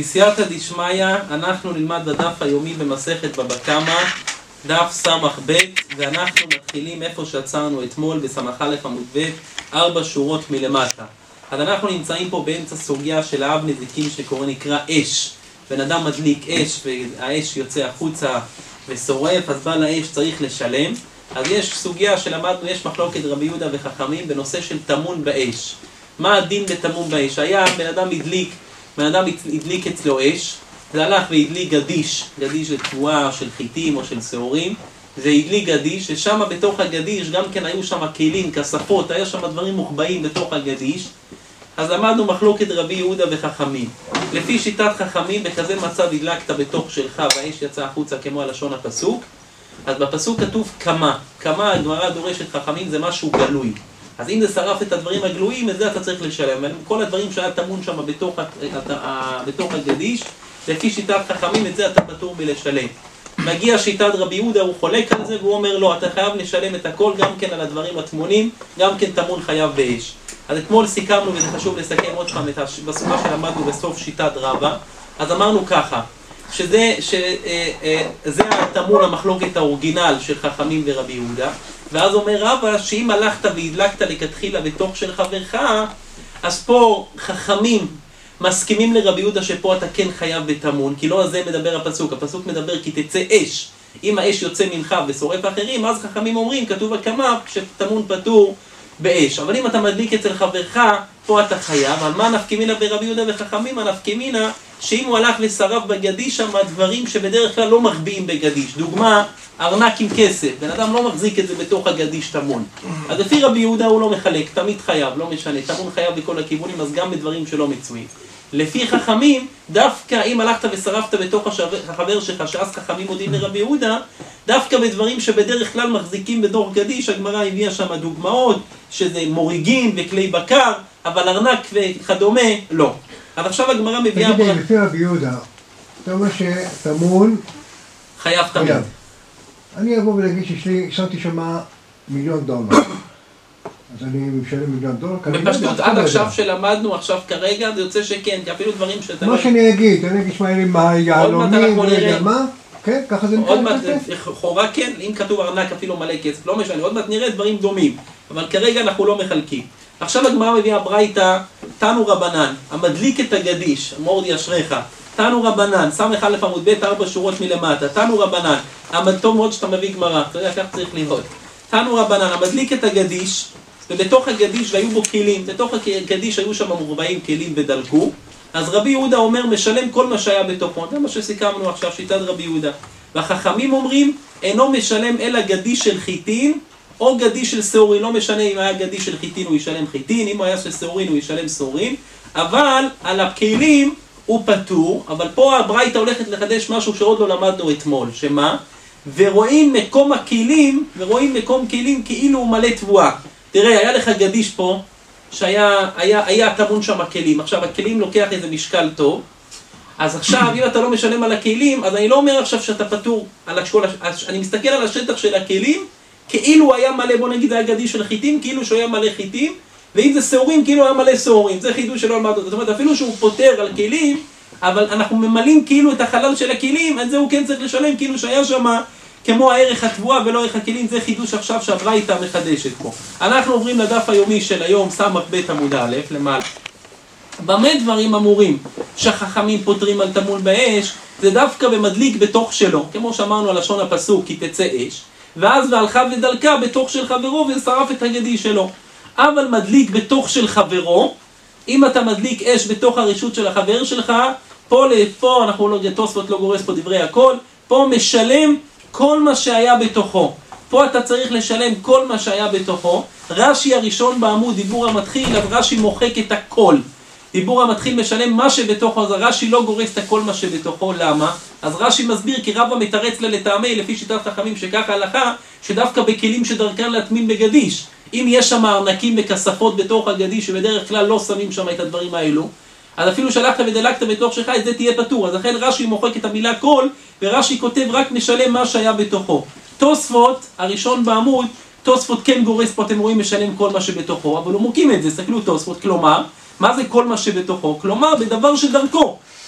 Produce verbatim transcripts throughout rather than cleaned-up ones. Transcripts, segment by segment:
בסייעתא דשמיא, אנחנו נלמד בדף היומי במסכת בבא קמא, דף סמך ב', ואנחנו מתחילים איפה שעצרנו אתמול בסמך א' עמוד ב', ארבע שורות מלמטה. אז אנחנו נמצאים פה באמצע סוגיה של האב נזיקין שקורא נקרא אש. בן אדם מדליק אש והאש יוצא החוצה ושורף, אז בעל האש צריך לשלם. אז יש סוגיה שלמדנו, יש מחלוקת רבי יהודה וחכמים בנושא של טמון באש. מה הדין לטמון באש? היה בן אדם הדליק, בן אדם הדליק אצלו אש, זה הלך והדליק גדיש, גדיש זה תבואה של חיטים או של שעורים, זה הדליק גדיש, ושם בתוך הגדיש גם כן היו שם כלים, כספות, היה שם דברים מוחבאים בתוך הגדיש. אז למדנו מחלוקת רבי יהודה וחכמים. לפי שיטת חכמים, בכזה מצב הדלקת בתוך שלך והאש יצא החוצה כמו הלשון הפסוק. אז בפסוק כתוב כמה, כמה הגמרא דורשת חכמים זה משהו גלוי. אז אם זה שרף את הדברים הגלויים, את זה אתה צריך לשלם. כל הדברים שהיה טמון שם בתוך, בתוך הגדיש, לפי שיטת חכמים, את זה אתה פטור מלשלם. מגיע שיטת רבי יהודה, הוא חולק על זה, והוא אומר לא, אתה חייב לשלם את הכל, גם כן על הדברים הטמונים, גם כן טמון חייב באש. אז אתמול סיכמנו, וזה חשוב לסכם עוד פעם, בסוגיה שלמדנו בסוף שיטת רבא, אז אמרנו ככה, שזה, שזה הטמון המחלוקת האורגינל של חכמים ורבי יהודה, ואז אומר רבא שאם הלכת והדלקת לכתחילה בתוך של חברך, אז פה חכמים מסכימים לרבי יהודה שפה אתה כן חייב בטמון, כי לא על זה מדבר הפסוק, הפסוק מדבר כי תצא אש, אם האש יוצא ממך ושורף אחרים, אז חכמים אומרים, כתוב הקמה, שטמון פטור באש. אבל אם אתה מדליק אצל חברך, פה אתה חייב. אבל מה נפקימינה ברבי יהודה וחכמים? הנפקימינה שאם הוא הלך ושרף בגדיש שם דברים שבדרך כלל לא מחביאים בגדיש. דוגמה, ארנק עם כסף. בן אדם לא מחזיק את זה בתוך הגדיש טמון. אז לפי רבי יהודה הוא לא מחלק, תמיד חייב, לא משנה. טמון חייב בכל הכיוונים, אז גם בדברים שלא מצויים. לפי חכמים, דווקא אם הלכת ושרפת בתוך החבר שלך, שאז חכמים מודיעים לרבי יהודה, דווקא בדברים שבדרך כלל מחזיקים בדור גדיש, הגמרא הביאה שם דוגמאות, שזה מוריגים וכלי בקר, אבל ארנק וכדומה, לא. אבל עכשיו הגמרא מביאה... תגיד לי, לפי רבי יהודה, אתה אומר שטמון... חייב תמיד. אני אבוא ולהגיד ששלי, שמתי שם מיליון דולר. אז אני משלם מיליון דולר. בפשטות, עד עכשיו שלמדנו, עכשיו כרגע, זה יוצא שכן, כי אפילו דברים שאתה... מה שאני אגיד, אני אגיד שמע לי מה יעלומים, לא יודע מה, כן, ככה זה נקרא כסף. חורה כן, אם כתוב ארנק אפילו מלא כסף, לא משנה, עוד מעט נראה דברים דומים, אבל כרגע אנחנו לא מחלקים. עכשיו הגמרא מביאה ברייתא, תנו רבנן, המדליק את הגדיש, מורדי אשריך, תנו רבנן, סמך א' עמוד ב' ארבע שורות מלמטה, תנו רבנן, טוב מאוד שאתה מביא גמרא, אתה יודע, כך צריך לראות. תנו רבנן, המדליק את הגדיש, ובתוך הגדיש והיו בו כלים, בתוך הגדיש היו שם מורבעים כלים ודלקו, אז רבי יהודה אומר משלם כל מה שהיה בתוכו, זה מה שסיכמנו עכשיו, שיטת רבי יהודה. והחכמים אומרים, אינו משלם אלא גדיש של חיטין, או גדיש של שעורין, לא משנה אם היה גדיש של חיטין הוא ישלם חיטין, אם הוא היה של שעורין הוא ישלם שעורין, אבל על הכלים הוא פטור, אבל פה הברייתא הולכת לחדש משהו שעוד לא למדנו אתמול, שמה? ורואים מקום הכלים, ורואים מקום כלים כאילו הוא מלא תבואה. תראה, היה לך גדיש פה, שהיה היה, היה טמון שם הכלים. עכשיו, הכלים לוקח איזה משקל טוב, אז עכשיו, אם אתה לא משלם על הכלים, אז אני לא אומר עכשיו שאתה פטור על השקול, אני מסתכל על השטח של הכלים, כאילו היה מלא, בוא נגיד, היה גדיש של חיטים, כאילו שהוא היה מלא חיטים, ואם זה שעורים, כאילו היה מלא שעורים. זה חידוש שלא למדנו. זאת אומרת, אפילו שהוא פותר על כלים, אבל אנחנו ממלאים כאילו את החלל של הכלים, אז זה הוא כן צריך לשלם, כאילו שהיה שם כמו הערך התבואה ולא ערך הכלים. זה חידוש עכשיו שהברייתא מחדשת פה. אנחנו עוברים לדף היומי של היום, סמך ב' עמוד א', למעלה. במה דברים אמורים שהחכמים פותרים על טמון באש? זה דווקא במדליק בתוך שלו, כמו שאמרנו על לשון הפסוק, כי תצא אש, ואז והלכה ודלקה בתוך של חברו ושרף את הגדיש שלו. אבל מדליק בתוך של חברו, אם אתה מדליק אש בתוך הרשות של החבר שלך, פה לפה, אנחנו לא, תוספות לא גורס פה דברי הכל, פה משלם כל מה שהיה בתוכו. פה אתה צריך לשלם כל מה שהיה בתוכו. רש"י הראשון בעמוד, דיבור המתחיל, אז רש"י מוחק את הכל. דיבור המתחיל משלם מה שבתוכו, אז רש"י לא גורס את הכל מה שבתוכו. למה? אז רש"י מסביר כי רבא מתרץ לה לטעמי, לפי שיטת חכמים שככה הלכה, שדווקא בכלים שדרכן להטמין בגדיש. אם יש שם ארנקים וכספות בתוך הגדיש, שבדרך כלל לא שמים שם את הדברים האלו, אז אפילו שלחת ודלקת בתוך שלך, את זה תהיה פטור. אז לכן רש"י מוחק את המילה כל, ורש"י כותב רק משלם מה שהיה בתוכו. תוספות, הראשון בעמוד, תוספות כן גורס פה, אתם רואים משלם כל מה שבתוכו, אבל הוא מוקים את זה, סתכלו תוספות, כלומר, מה זה כל מה שבתוכו? כלומר, בדבר שדרכו.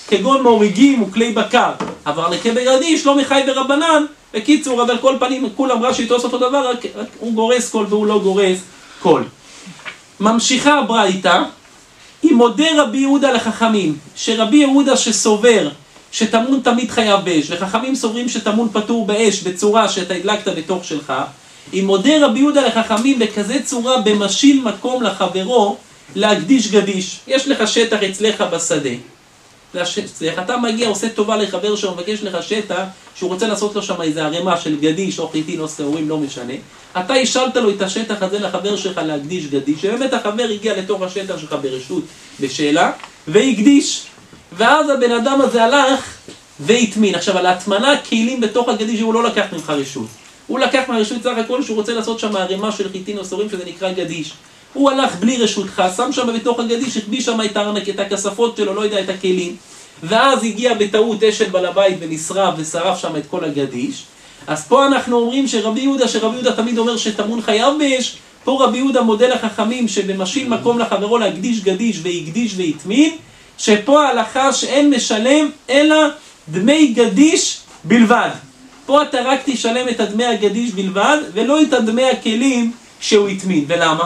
כגון מוריגים וכלי בקר. אבל נקה בגדיש לא מחי ברבנן. בקיצור, אבל כל פנים, כולם רש"י תוספות אותו דבר, רק, רק הוא גורס כל והוא לא גורס כל. ממשיכה הברייתא, אם מודה רבי יהודה לחכמים, שרבי יהודה שסובר שטמון תמיד חייב באש, וחכמים סוברים שטמון פטור באש בצורה שאתה הדלקת בתוך שלך, אם מודה רבי יהודה לחכמים בכזה צורה במשיל מקום לחברו להקדיש גדיש. יש לך שטח אצלך בשדה, אצלך, אתה מגיע, עושה טובה לחבר שהוא מבקש לך שטח שהוא רוצה לעשות לו שם איזה ערימה של גדיש או חיטין או שעורים, לא משנה. אתה השלת לו את השטח הזה לחבר שלך להקדיש גדיש, שבאמת החבר הגיע לתוך השטח שלך ברשות בשאלה והקדיש, ואז הבן אדם הזה הלך והטמין. עכשיו, על ההטמנה כלים בתוך הגדיש הוא לא לקח ממך רשות, הוא לקח מהרשות סך הכל שהוא רוצה לעשות שם ערימה של חיטין או שעורים שזה נקרא גדיש. הוא הלך בלי רשותך, שם שם בתוך הגדיש, הכביש שם את הארנק, את הכספות שלו, לא יודע, את הכלים. ואז הגיע בטעות אשת בעל הבית ונשרף ושרף שם את כל הגדיש. אז פה אנחנו אומרים שרבי יהודה, שרבי יהודה תמיד אומר שטמון חייב באש, פה רבי יהודה מודה לחכמים שבמשיל מקום לחברו להקדיש גדיש והקדיש והטמין, שפה ההלכה שאין משלם אלא דמי גדיש בלבד. פה אתה רק תשלם את דמי הגדיש בלבד, ולא את דמי הכלים שהוא הטמין. ולמה?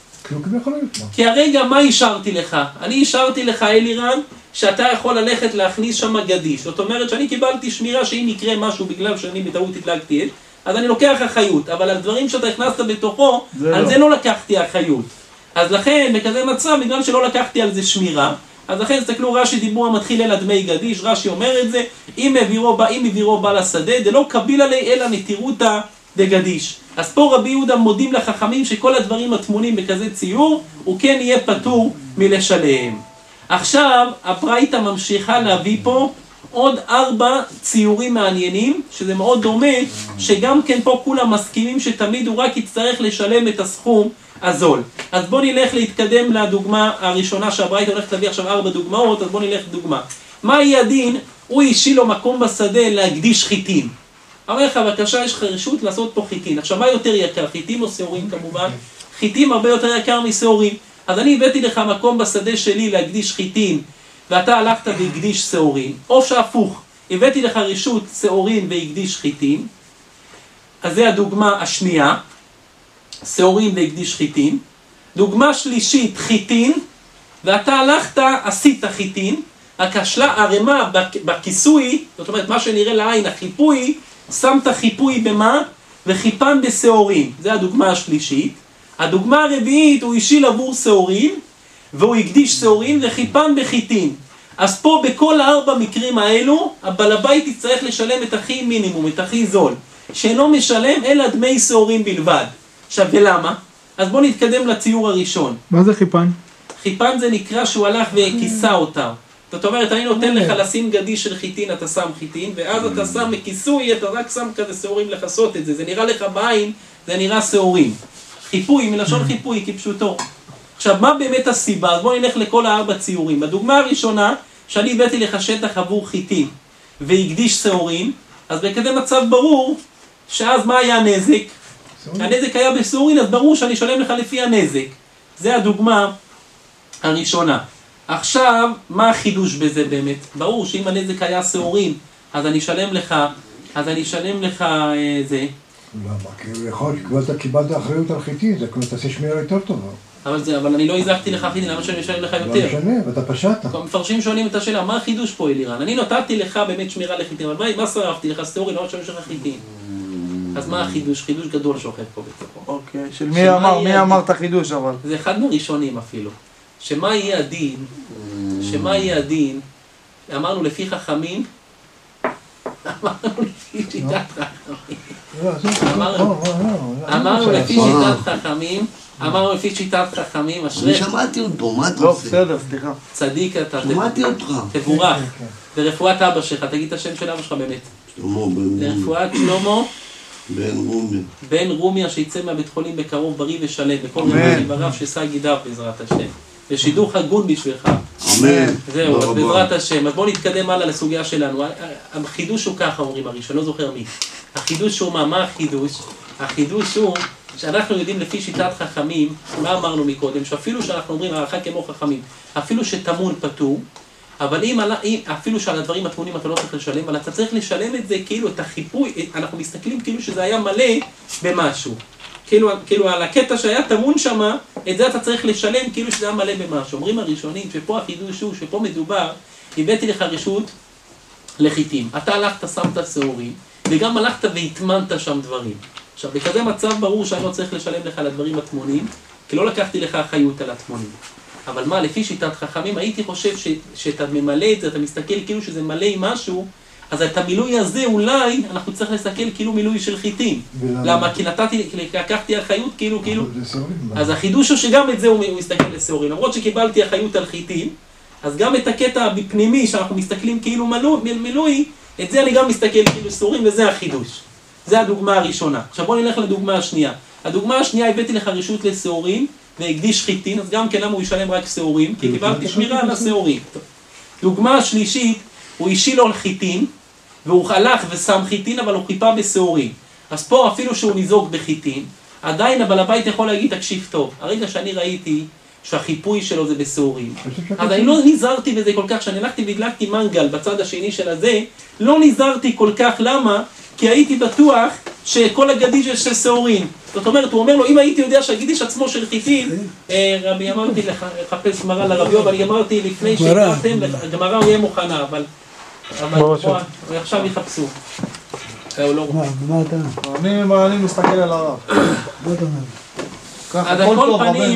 כי הרגע מה השארתי לך? אני השארתי לך, אלירן, שאתה יכול ללכת להכניס שם גדיש. זאת אומרת שאני קיבלתי שמירה שאם יקרה משהו בגלל שאני בטעות הדלקתי, אז אני לוקח אחריות, אבל על דברים שאתה הכנסת בתוכו, על לא. זה לא לקחתי אחריות. אז לכן, בכזה מצב, בגלל שלא לקחתי על זה שמירה, אז לכן, תסתכלו, רש"י דיבור המתחיל אל הדמי גדיש, רש"י אומר את זה, אם מבירו בא, אם מבירו בא לשדה, דלא קביל עלי אלא נטירותא דגדיש. אז פה רבי יהודה מודים לחכמים שכל הדברים התמונים בכזה ציור, הוא כן יהיה פטור מלשלם. עכשיו, הברייתא ממשיכה להביא פה עוד ארבע ציורים מעניינים, שזה מאוד דומה, שגם כן פה כולם מסכימים שתמיד הוא רק יצטרך לשלם את הסכום הזול. אז בוא נלך להתקדם לדוגמה הראשונה שהברייתא הולכת להביא עכשיו ארבע דוגמאות, אז בוא נלך לדוגמה. מה יהיה הדין? הוא אישי לו מקום בשדה להקדיש חיטין. אומר לך, בבקשה, יש לך רשות לעשות פה חיטין. עכשיו, מה יותר יקר? חיטין או שעורים כמובן? חיטין הרבה יותר יקר משעורים. אז אני הבאתי לך מקום בשדה שלי להקדיש חיטין, ואתה הלכת והקדיש שעורים. או שהפוך, הבאתי לך רשות שעורים והקדיש חיטין. אז זה הדוגמה השנייה, שעורים והקדיש חיטין. דוגמה שלישית, חיטין, ואתה הלכת, עשית חיטין, רק הרמה בכיסוי, זאת אומרת, מה שנראה לעין, החיפוי, שמת חיפוי במה? וחיפן בשעורים. זה הדוגמה השלישית. הדוגמה הרביעית, הוא השיל עבור שעורים, והוא הקדיש שעורים וחיפן בחיטין. אז פה בכל הארבע מקרים האלו, הבעל הבית יצטרך לשלם את הכי מינימום, את הכי זול, שאינו משלם אלא דמי שעורים בלבד. עכשיו, ולמה? אז בואו נתקדם לציור הראשון. מה זה חיפן? חיפן זה נקרא שהוא הלך וכיסה אותה. זאת אומרת, אני נותן לך לשים גדיש של חיטין, אתה שם חיטין, ואז אתה שם מכיסוי, אתה רק שם כזה שעורים לחסות את זה. זה נראה לך בעין, זה נראה שעורים. חיפוי, מלשון חיפוי, כפשוטו. עכשיו, מה באמת הסיבה? אז בואו נלך לכל הארבע ציורים. הדוגמה הראשונה, שאני הבאתי לך שטח עבור חיטין, והקדיש שעורים, אז בכזה מצב ברור, שאז מה היה הנזק? הנזק היה בשעורין, אז ברור שאני אשלם לך לפי הנזק. זה הדוגמה הראשונה. עכשיו, מה החידוש בזה באמת? ברור שאם הנזק היה שעורים, אז אני אשלם לך, אז אני אשלם לך אה, זה. למה? כי יכול להיות שקיבלת אחריות על חיטין, זה כבר תעשה שמירה יותר טובה. אבל, זה, אבל אני לא הזקתי לך חיטין, למה שאני אשלם לך יותר? לא משנה, ואתה פשעת. מפרשים שואלים את השאלה, מה החידוש פה אלירן? אני נתתי לך באמת שמירה לחיטין, אבל מה, מה שרפתי לך? שעורים, לא משלם לך חיטין. אז מה החידוש? חידוש גדול שוכב פה בתוכו. אוקיי, של מי אמר? מי אמר את החידוש אבל? זה אחד מהראשונים אפילו. שמה יהיה הדין? שמה יהיה הדין? אמרנו לפי חכמים, אמרנו לפי שיטת חכמים. אמרנו לפי שיטת חכמים, אמרנו לפי שיטת חכמים, אני שמעתי אותו, מה אתה לא, עושה? בסדר, סליחה. צדיק אתה, שמעתי אותך. תבורך. ורפואת אבא שלך, תגיד את השם של אבא שלך באמת. שלמה בן רומיה. לרפואת שלמה בן רומיה. בן רומיה שיצא מהבית חולים בקרוב בריא ושלם, בכל רמי יברך ששא גידיו בעזרת השם. ושידוך הגון בשבילך. אמן. זהו, אז בעזרת השם. אז בואו נתקדם הלאה לסוגיה שלנו. החידוש הוא ככה, אומרים הראשון, לא זוכר מי. החידוש הוא מה? מה החידוש? החידוש הוא שאנחנו יודעים לפי שיטת חכמים, מה אמרנו מקודם? שאפילו שאנחנו אומרים הערכה כמו חכמים, אפילו שטמון פטור, אבל אם, אם אפילו שעל הדברים התמונים אתה לא צריך לשלם, אבל אתה צריך לשלם את זה כאילו, את החיפוי, אנחנו מסתכלים כאילו שזה היה מלא במשהו. כאילו, כאילו על הקטע שהיה תמון שמה, את זה אתה צריך לשלם כאילו שזה היה מלא במשהו. אומרים הראשונים שפה החידוש הוא, שפה מדובר, הבאתי לך רשות לחיטים. אתה הלכת, שמת שעורים, וגם הלכת והטמנת שם דברים. עכשיו, בכזה מצב ברור שאני לא צריך לשלם לך על הדברים התמונים, כי לא לקחתי לך אחריות על התמונים. אבל מה, לפי שיטת חכמים, הייתי חושב ש, שאתה ממלא את זה, אתה מסתכל כאילו שזה מלא עם משהו, אז את המילוי הזה אולי אנחנו צריך לסתכל כאילו מילוי של חיטים. למה? כי נתתי, לקחתי אחריות כאילו, כאילו. אז החידוש הוא שגם את זה הוא מסתכל לשעורים. למרות שקיבלתי אחריות על חיטים, אז גם את הקטע הפנימי שאנחנו מסתכלים כאילו מילוי, את זה אני גם מסתכל כאילו שעורים, וזה החידוש. זה הדוגמה הראשונה. עכשיו בוא נלך לדוגמה השנייה. הדוגמה השנייה, הבאתי לך רשות לשעורים, והקדיש חיטין, אז גם כן למה הוא ישלם רק שעורים? כי קיבלתי שמירה על השעורים. דוגמה השלישית, הוא השיל לו על חיטין, והוא הלך ושם חיטין, אבל הוא חיפה בשעורים. אז פה אפילו שהוא ניזוק בחיטין, עדיין הבעל הבית יכול להגיד, תקשיב טוב, הרגע שאני ראיתי שהחיפוי שלו זה בשעורים, אז אני לא נזהרתי בזה כל כך, שאני הלכתי והדלקתי מנגל בצד השני של הזה, לא נזהרתי כל כך, למה? כי הייתי בטוח שכל הגדיש יש של שעורים. זאת אומרת, הוא אומר לו, אם הייתי יודע שהגידיש עצמו של חיטין, רבי אמרתי לחפש גמרא לרבי, אבל אני אמרתי לפני שהגעתם, הגמרא הוא יהיה מוכנה, אבל עכשיו יחפשו. מה אתה? אני מסתכל על הרב. מה אתה אומר? אז על כל פנים...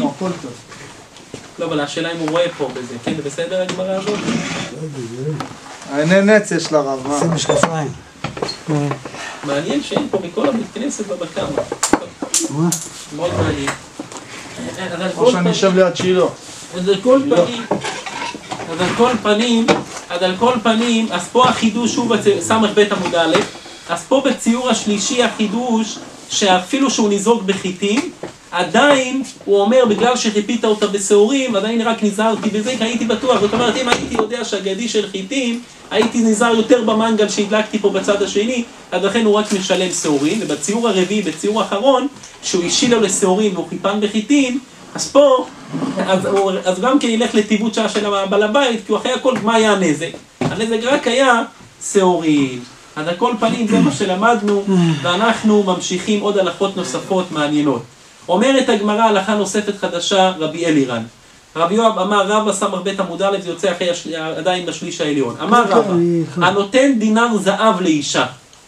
לא, אבל השאלה אם הוא רואה פה בזה, כן? זה בסדר הגמרא הזאת? העיני נץ יש לרב, מה? זה משקפיים. מעניין שאין פה מכל הבית כנסת בבקמה. מה? מאוד מעניין. או שאני אשב ליד שילו. אז על כל פנים, אז על כל פנים, אז על כל פנים, אז פה החידוש הוא סמך בית עמוד א', אז פה בציור השלישי החידוש, שאפילו שהוא ניזוק בחיטים, עדיין הוא אומר, בגלל שחיפית אותה בשעורים, עדיין רק נזהרתי בזה, כי הייתי בטוח. זאת אומרת, אם הייתי יודע שהגדי של חיטים, הייתי נזהר יותר במנגל שהדלקתי פה בצד השני, אז לכן הוא רק משלם שעורים. ובציור הרביעי, בציור האחרון, שהוא השיל לו לשעורים והוא חיפן בחיטים, אז פה, אז, הוא, אז גם כן ילך לטיבות שעה של הבעל הבית, כי הוא אחרי הכל, מה היה הנזק? הנזק רק היה שעורים. אז על כל פנים זה מה שלמדנו, ואנחנו ממשיכים עוד הלכות נוספות מעניינות. אומרת הגמרא הלכה נוספת חדשה, רבי אלירן. רבי יואב אמר רבא סמך בית עמוד א', זה יוצא אחרי השל... עדיין בשליש העליון. אמר רבא, הנותן דינר זהב לאישה.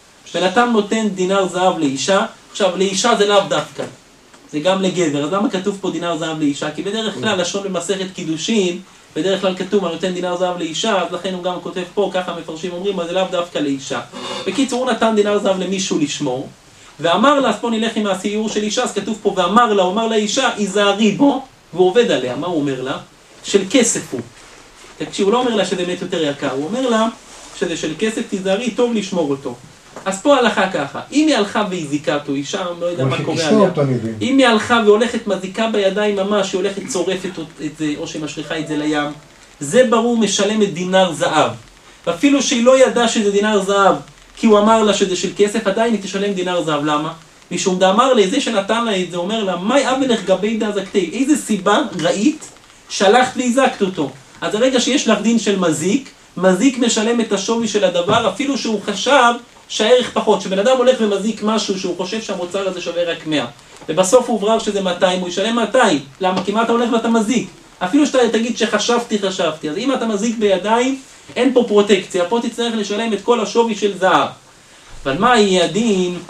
בנתם נותן דינר זהב לאישה, עכשיו לאישה זה לאו דווקא, זה גם לגבר. אז למה כתוב פה דינר זהב לאישה? כי בדרך כלל לשון במסכת קידושין, בדרך כלל כתוב הנותן דינר זהב לאישה, אז לכן הוא גם כותב פה, ככה מפרשים אומרים, אז זה לאו דווקא לאישה. בקיצור, הוא נתן דינר זהב למישהו לשמור, ואמר לה, אז פה נלך עם הסיור של אישה, אז כתוב פה, ואמר לה, הוא אמר לאישה, היזהרי בו, והוא עובד עליה. מה הוא אומר לה? של כסף הוא. תקשיב, הוא לא אומר לה שזה באמת יותר יקר, הוא אומר לה שזה של כסף, תיזהרי, טוב לשמור אותו. אז פה הלכה ככה, אם היא הלכה והזיקה אותו, אישה, לא יודע מה קורה עליה, אם היא הלכה והולכת מזיקה בידיים ממש, היא הולכת צורפת את זה, או שהיא משליחה את זה לים, זה ברור משלמת דינר זהב. ואפילו שהיא לא ידעה שזה דינר זהב, כי הוא אמר לה שזה של כסף, עדיין היא תשלם דינר זהב. למה? משום דאמר לה, זה שנתן לה את זה, אומר לה, מאי אבלך גבי דאזקתי, איזה סיבה ראית שלחת והזקת אותו? אז הרגע שיש לך דין של מזיק, מזיק משלם את השווי של הדבר, אפילו שהוא חשב שהערך פחות. שבן אדם הולך ומזיק משהו שהוא חושב שהמוצר הזה שווה רק מאה, ובסוף הוא עבר שזה מאתיים, הוא ישלם מאתיים. למה? כי מה אתה הולך ואתה מזיק? אפילו שאתה תגיד שחשבתי, חשבתי. אז אם אתה מזיק בידיים, אין פה פרוטקציה, פה תצטרך לשלם את כל השווי של זהב. אבל מה יהיה הדין?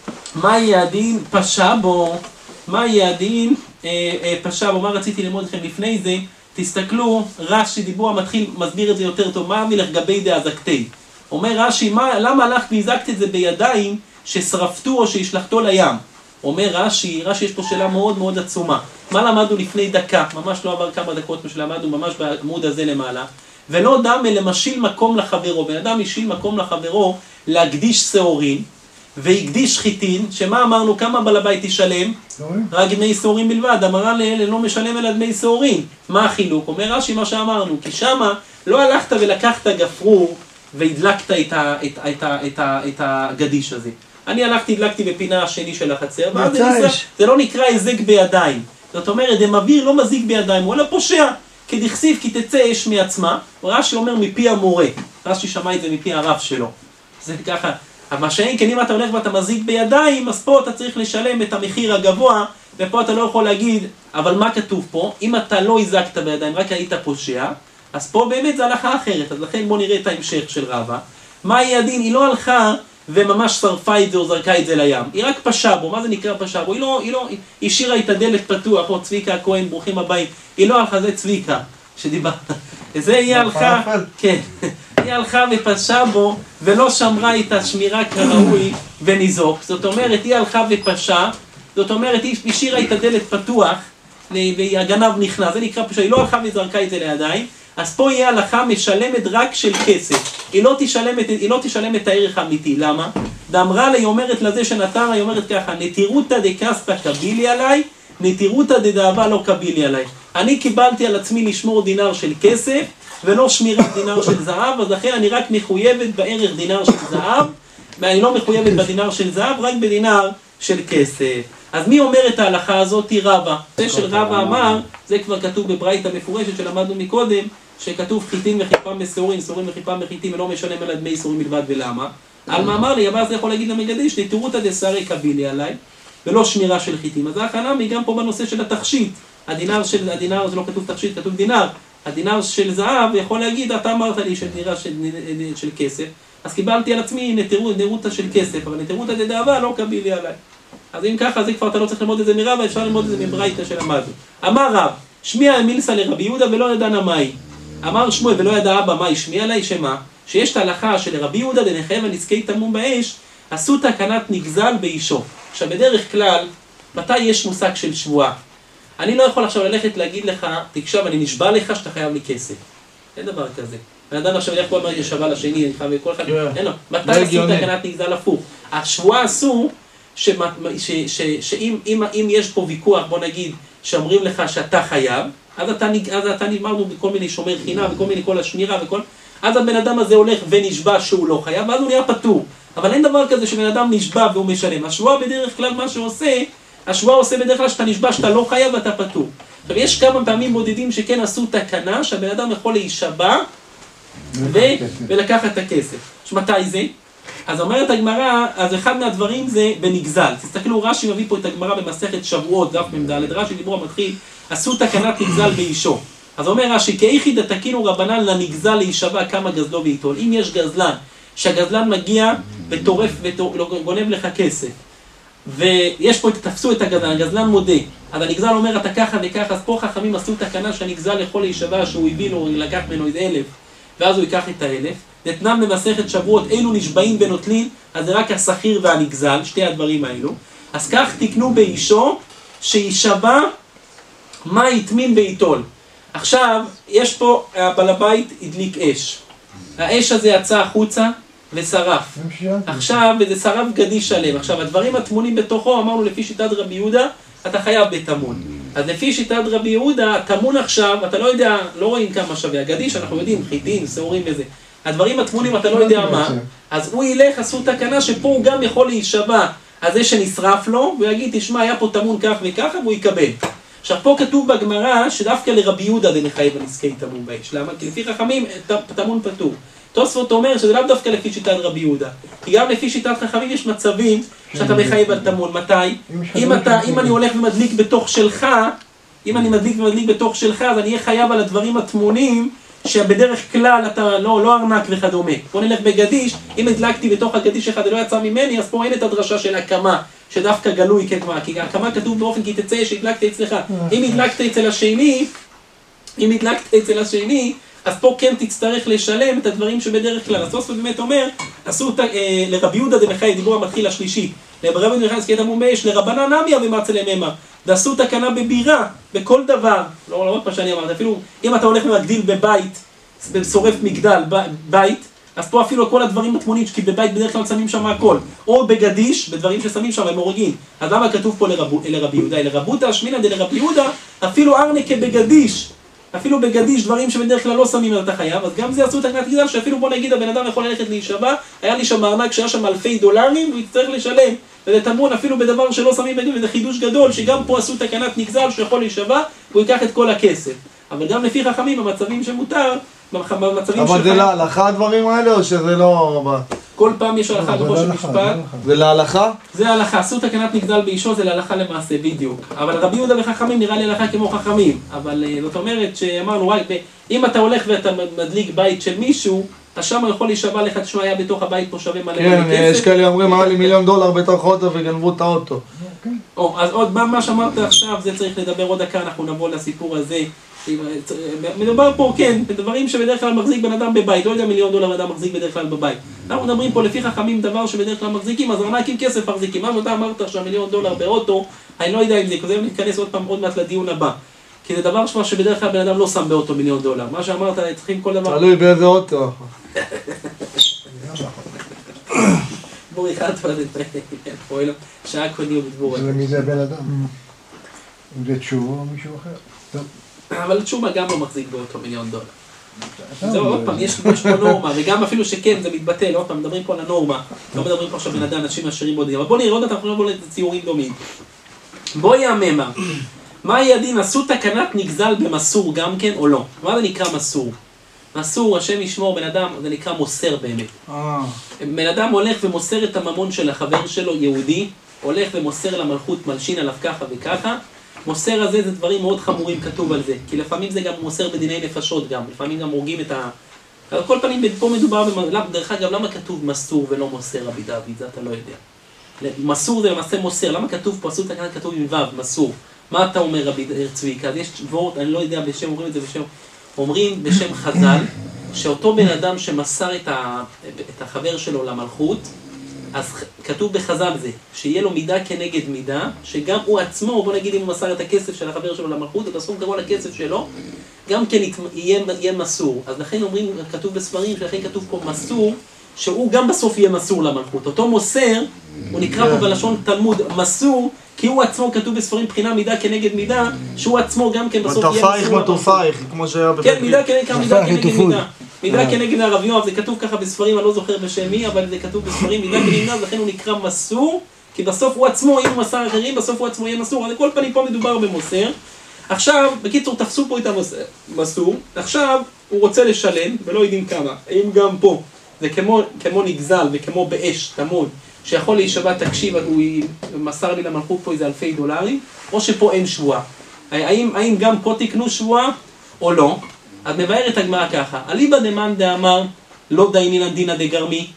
מה יהיה הדין? פשע בו. מה יהיה הדין? אה, אה, פשע בו. מה רציתי ללמוד לכם לפני זה? תסתכלו, רש"י דיבור המתחיל מסביר את זה יותר טוב. מה מלך גבי דאזקתי? אומר רש"י, מה, למה הלך והזקת את זה בידיים ששרפתו או שהשלחתו לים? אומר רש"י, רש"י יש פה שאלה מאוד מאוד עצומה. מה למדנו לפני דקה? ממש לא עבר כמה דקות מה שלמדנו, ממש בעמוד הזה למעלה. ולא דמה למשיל מקום לחברו. בן אדם השיל מקום לחברו להקדיש שעורים והקדיש חיטין, שמה אמרנו? כמה בעל הבית ישלם? רק דמי שעורים בלבד. אמרה לאלה לא משלם אלא דמי שעורים. מה החילוק? אומר רש"י מה שאמרנו, כי שמה לא הלכת ולקחת גפרור והדלקת את, ה, את, את, ה, את, ה, את הגדיש הזה. אני הלכתי, הדלקתי בפינה השני של החצר, ואז זה, זה לא נקרא הזק בידיים. זאת אומרת, הם אוויר לא מזיק בידיים, הוא אלא פושע. כדכסיף כי תצא אש מעצמה, רש"י אומר מפי המורה, רש"י שמע את זה מפי הרב שלו. זה ככה, אבל מה שאין, כן אם אתה הולך ואתה מזיק בידיים, אז פה אתה צריך לשלם את המחיר הגבוה, ופה אתה לא יכול להגיד, אבל מה כתוב פה? אם אתה לא הזקת בידיים, רק היית פושע, אז פה באמת זה הלכה אחרת, אז לכן בוא נראה את ההמשך של רבא. מה היא הדין? היא לא הלכה וממש שרפה את זה או זרקה את זה לים, היא רק פשע בו. מה זה נקרא פשע בו? היא לא, היא לא, היא השאירה את הדלת פתוח, או צביקה הכהן, ברוכים הבאים, היא לא הלכה, זה צביקה, שדיברת. זה היא הלכה, כן, היא הלכה ופשע בו, ולא שמרה את השמירה כראוי וניזוק. זאת אומרת, היא הלכה ופשע, זאת אומרת, היא השאירה את הדלת פתוח, והגנב נכנס, זה נקרא פשע, היא לא הלכה וזרקה את זה לידיים, אז פה יהיה הלכה משלמת רק של כסף, היא לא תשלם את, היא לא תשלם את הערך האמיתי. למה? דאמרה לה, היא אומרת לזה שנתן, היא אומרת ככה, נטירותא דקספא קבילי עליי, נטירותא דדאבה לא קבילי עליי. אני קיבלתי על עצמי לשמור דינר של כסף, ולא שמירת דינר של זהב, אז לכן אני רק מחויבת בערך דינר של זהב, ואני לא מחויבת בדינר של זהב, רק בדינר של כסף. אז מי אומר את ההלכה הזאת? רבא. זה של רבא אמר, זה כבר כתוב בברייתא מפורשת שלמדנו מקודם, שכתוב חיטין וחיפם בשעורים, שעורים וחיפם וחיטים, ולא משלם על דמי שעורים בלבד. ולמה? על מה אמר לי, אבל זה יכול להגיד למגדיש, נטירותא דשרי קבילי עליי, ולא שמירה של חיטים. אז ההכנה גם פה בנושא של התכשיט. הדינר של, הדינר זה לא כתוב תכשיט, כתוב דינר. הדינר של זהב יכול להגיד, אתה אמרת לי של דירה של, של כסף, אז קיבלתי על עצמי נטירותא של כסף, אבל נטירותא דדאבה לא קבילי עליי. אז אם ככה, זה כבר אתה לא צריך ללמוד את זה מרבא, אפשר ללמוד את זה מברייתא שלמדנו. אמר רב, שמיע מילסא לרבי יהודה ולא ידע נמאי. אמר שמואל ולא ידע אבא מאי, שמיע לה שמה? שיש את ההלכה של רבי יהודה דנחייב הנזקי תמום באש, עשו תקנת נגזל באישו. עכשיו בדרך כלל, מתי יש מושג של שבועה? אני לא יכול עכשיו ללכת להגיד לך, תקשב, אני נשבע לך שאתה חייב לי כסף. אין דבר כזה. בן אדם עכשיו ילך כל מה ישבע לשני, אני חייב לכל אחד, אין לו. מתי עשו תקנת נגזל הפוך? השבועה עשו שאם יש פה ויכוח, בוא נגיד, שאומרים לך שאתה חייב, אז אתה, אז אתה נגמרנו בכל מיני שומר חינה, וכל מיני כל השמירה וכל, אז הבן אדם הזה הולך ונשבע שהוא לא חייב, ואז הוא נהיה פטור. אבל אין דבר כזה שבן אדם נשבע והוא משלם. השבועה בדרך כלל מה שעושה, השבועה עושה בדרך כלל שאתה נשבע שאתה לא חייב ואתה פטור. עכשיו יש כמה פעמים בודדים שכן עשו תקנה, שהבן אדם יכול להישבע ו... ולקחת את הכסף. שמתי זה? אז אומרת הגמרא, אז אחד מהדברים זה בנגזל. תסתכלו, רש"י מביא פה את הגמרא במסכת שבועות, דף מ"ד, רש"י דיברו המתחיל, עשו תקנת נגזל באישו. אז אומר רש"י, כאיכי דתקינו רבנן לנגזל להישבע כמה גזלו וייטול. אם יש גזלן, שהגזלן מגיע וטורף וגונב לך כסף, ויש פה, תפסו את הגזלן, הגזלן מודה, אז הנגזל אומר אתה ככה וככה, אז פה חכמים עשו תקנה שהנגזל יכול להישבע שהוא הביא לו, לקח ממנו איזה אלף, ואז הוא ייקח את האלף. נתנם במסכת שבועות, אילו נשבעים ונוטלין, אז זה רק השכיר והנגזל, שתי הדברים האלו. אז כך תקנו באישו, שישבע מה יטמין וייטול. עכשיו, יש פה, בעל הבית הדליק אש. האש הזה יצא החוצה ושרף. עכשיו, וזה שרף גדי שלם. עכשיו, הדברים הטמונים בתוכו, אמרנו לפי שיטת רבי יהודה, אתה חייב בטמון. אז לפי שיטת רבי יהודה, טמון עכשיו, אתה לא יודע, לא רואים כמה שווה. הגדיש, אנחנו יודעים, חיטים, שעורים וזה. הדברים הטמונים, אתה לא יודע מה. אז הוא ילך, עשו תקנה שפה הוא גם יכול להישבע על זה שנשרף לו, והוא יגיד, תשמע, היה פה טמון כך וככה, והוא יקבל. עכשיו, פה כתוב בגמרא שדווקא לרבי יהודה דנחייב הנזקי תמום באש. למה? כי לפי חכמים, טמון פטור. תוספות אומר שזה לאו דווקא לפי שיטת רבי יהודה. כי גם לפי שיטת חכמים יש מצבים שאתה מחייב על טמון. מתי? אם אתה, אם אני הולך ומדליק בתוך שלך, אם אני מדליק ומדליק בתוך שלך, אז אני אהיה חייב על הדברים הטמונים, שבדרך כלל אתה לא, לא ארנק וכדומה. בוא נלך בגדיש, אם הדלקתי בתוך הגדיש אחד ולא יצא ממני, אז פה אין את הדרשה של הקמה, שדווקא גלוי כקמה, כי הקמה כתוב באופן כי תצא שהדלקת אצלך. אם הדלקת אצל השני, אם הדלקת אצל השני, אז פה כן תצטרך לשלם את הדברים שבדרך כלל. אז תוספות באמת אומר, עשו אה, לרבי יהודה דנחייב, דיבור המתחיל השלישי, לרבי יהודה דנחייב נזקי תמום באש, לרבנן נמיה ומצא למימה. ועשו תקנה בבירה, בכל דבר, לא, לא מה שאני אמרתי, אפילו אם אתה הולך ומגדיל בבית, בשורף מגדל, ב, בית, אז פה אפילו כל הדברים הטמונים, כי בבית בדרך כלל שמים שם הכל, או בגדיש, בדברים ששמים שם הם הורגים. אז למה כתוב פה לרב, לרבי יהודה? לרבותא אשמינא דלרבי יהודה, אפילו ארנקה בגדיש, אפילו בגדיש דברים שבדרך כלל לא שמים את החייב, אז גם זה עשו תקנת נגזל, שאפילו בוא נגיד הבן אדם יכול ללכת להישבע, היה לי שם ארנק שהיה שם אלפי דולרים, הוא יצטרך לשלם. וזה טמון אפילו בדבר שלא שמים בגלל, וזה חידוש גדול, שגם פה עשו תקנת נגזל שיכול להישבע, והוא ייקח את כל הכסף. אבל גם לפי חכמים במצבים שמותר, במצבים אבל זה להלכה הדברים האלה או שזה לא... כל פעם יש הלכה בראש המשפט. זה להלכה? זה הלכה, עשו תקנת נגזל באישו, זה להלכה למעשה, בדיוק. אבל רבי יהודה וחכמים נראה לי הלכה כמו חכמים. אבל זאת אומרת שאמרנו, אם אתה הולך ואתה מדליק בית של מישהו, אז שם יכול להישבע לך, תשמע, היה בתוך הבית פה שווה מלא מלא כסף. כן, יש כאלה אומרים, היה לי מיליון דולר בתוך אוטו וגנבו את האוטו. אז עוד מה שאמרת עכשיו, זה צריך לדבר עוד דקה, אנחנו נבוא לסיפור הזה. מדובר פה, כן, בדברים שבדרך כלל מחזיק בן אדם בבית, לא יודע מיליון דולר אדם מחזיק בדרך כלל בבית. אנחנו מדברים פה לפי חכמים דבר שבדרך כלל מחזיקים, אז ארנקים כסף מחזיקים. מה שאתה אמרת עכשיו מיליון דולר באוטו, אני לא יודע אם זה, כזה נתכנס עוד פעם עוד מעט לדיון הבא. כי זה דבר שמה שבדרך כלל בן אדם לא שם באוטו מיליון דולר. מה שאמרת, צריכים כל דבר... תלוי באיזה אוטו. בורי אחד וזה פועל, שעה קוני ובדבורת. ומי זה הבן אדם? אם זה תשובה או מישהו אחר? אבל תשובה גם לא מחזיק באותו מיליון דולר. זהו, עוד פעם, יש פה נורמה, וגם אפילו שכן, זה מתבטל, עוד פעם, מדברים פה על הנורמה. לא מדברים פה עכשיו בן אדם, אנשים עשירים בודדים. אבל בוא נראה, עוד מעט אנחנו נבוא לציורים דומים. בואי הממה. מה הדין, עשו תקנת נגזל במסור גם כן או לא? מה זה נקרא מסור? מסור, השם ישמור, בן אדם, זה נקרא מוסר באמת. בן אדם הולך ומוסר את הממון של החבר שלו, יהודי, הולך ומוסר למלכות, מלשין עליו ככה וככה. מוסר הזה זה דברים מאוד חמורים, כתוב על זה. כי לפעמים זה גם מוסר בדיני נפשות גם. לפעמים גם הורגים את ה... על כל פנים, פה מדובר במ... דרך אגב, למה כתוב מסור ולא מוסר, רבי דוד? זה אתה לא יודע. מסור זה למעשה מוסר. למה כתוב פה, עשו את הכנת כתוב עם וו, מסור. מה אתה אומר, רבי צביקה? אז יש וורט, אני לא יודע בשם, אומרים את זה בשם... אומרים בשם חז"ל, שאותו בן אדם שמסר את, ה... את החבר שלו למלכות, אז כתוב בחז"ל זה, שיהיה לו מידה כנגד מידה, שגם הוא עצמו, בוא נגיד אם הוא מסר את הכסף של החבר שלו למלכות, את הסכום קרוב לכסף שלו, גם כן יהיה, יהיה מסור. אז לכן אומרים, כתוב בספרים, שלכן כתוב פה מסור, שהוא גם בסוף יהיה מסור למלכות. אותו מוסר, הוא נקרא פה בלשון תלמוד מסור, כי הוא עצמו כתוב בספרים בחינה מידה כנגד מידה, שהוא עצמו גם כן בסוף יהיה מסור למלכות. מטופייך, מטופייך, כמו שהיה בבית. כן, מידה כנגד מידה. כנגד מידה. מידה כנגד הרב יואב, זה כתוב ככה בספרים, אני לא זוכר בשם מי, אבל זה כתוב בספרים, מידה כנגד מידה, לכן הוא נקרא מסור, כי בסוף הוא עצמו, אם הוא מסר אחרים, בסוף הוא עצמו יהיה מסור. אז כל פנים פה מדובר במוסר. עכשיו, בקיצור, תפסו פה את המסור, עכשיו הוא רוצה לשלם, ולא יודעים כמה. האם גם פה, זה כמו, כמו נגזל וכמו באש, תמוד, שיכול להישבע, תקשיב, הוא מסר לי למלכות פה איזה אלפי דולרים, או שפה אין שבועה. האם, האם גם פה תקנו שבועה, או לא? אז מבארת הגמרא ככה, אליבא דמאן דאמר, לא דיינינן דינא דגרמי,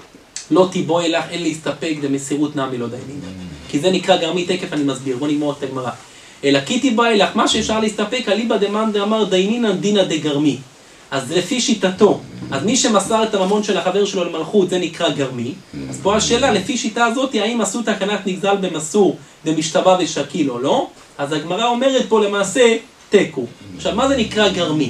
לא תיבואי לך, אין להסתפק דמסירות נמי לא דיינינן. כי זה נקרא גרמי, תקף אני מסביר, בוא נגמור את הגמרא. אלא כי תיבואי לך, מה שאפשר להסתפק, אליבא דמאן דאמר, דיינינן דינא דגרמי. אז לפי שיטתו, אז מי שמסר את הממון של החבר שלו למלכות, זה נקרא גרמי. אז פה השאלה, לפי שיטה הזאת, האם עשו תקנת נגזל במסור, במשתבע ושקיל או לא? אז הגמרא אומרת פה למעשה, תקו. עכשיו, מה זה נקרא גרמי?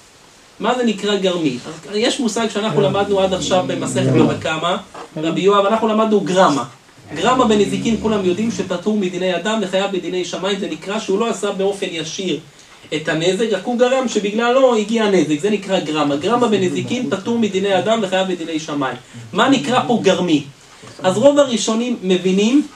מה זה נקרא גרמי? יש מושג שאנחנו למדנו עד עכשיו במסכת בבא קמא, רבי יואב, אנחנו למדנו גרמה. גרמה בנזיקין, כולם יודעים שפטור מדיני אדם וחייב בדיני שמיים, זה נקרא שהוא לא עשה באופן ישיר את הנזק, רק הוא גרם שבגללו הגיע הנזק, זה נקרא גרמה. גרמה בנזיקין פטור מדיני אדם וחייב בדיני שמיים. מה נקרא פה גרמי? אז רוב הראשונים מבינים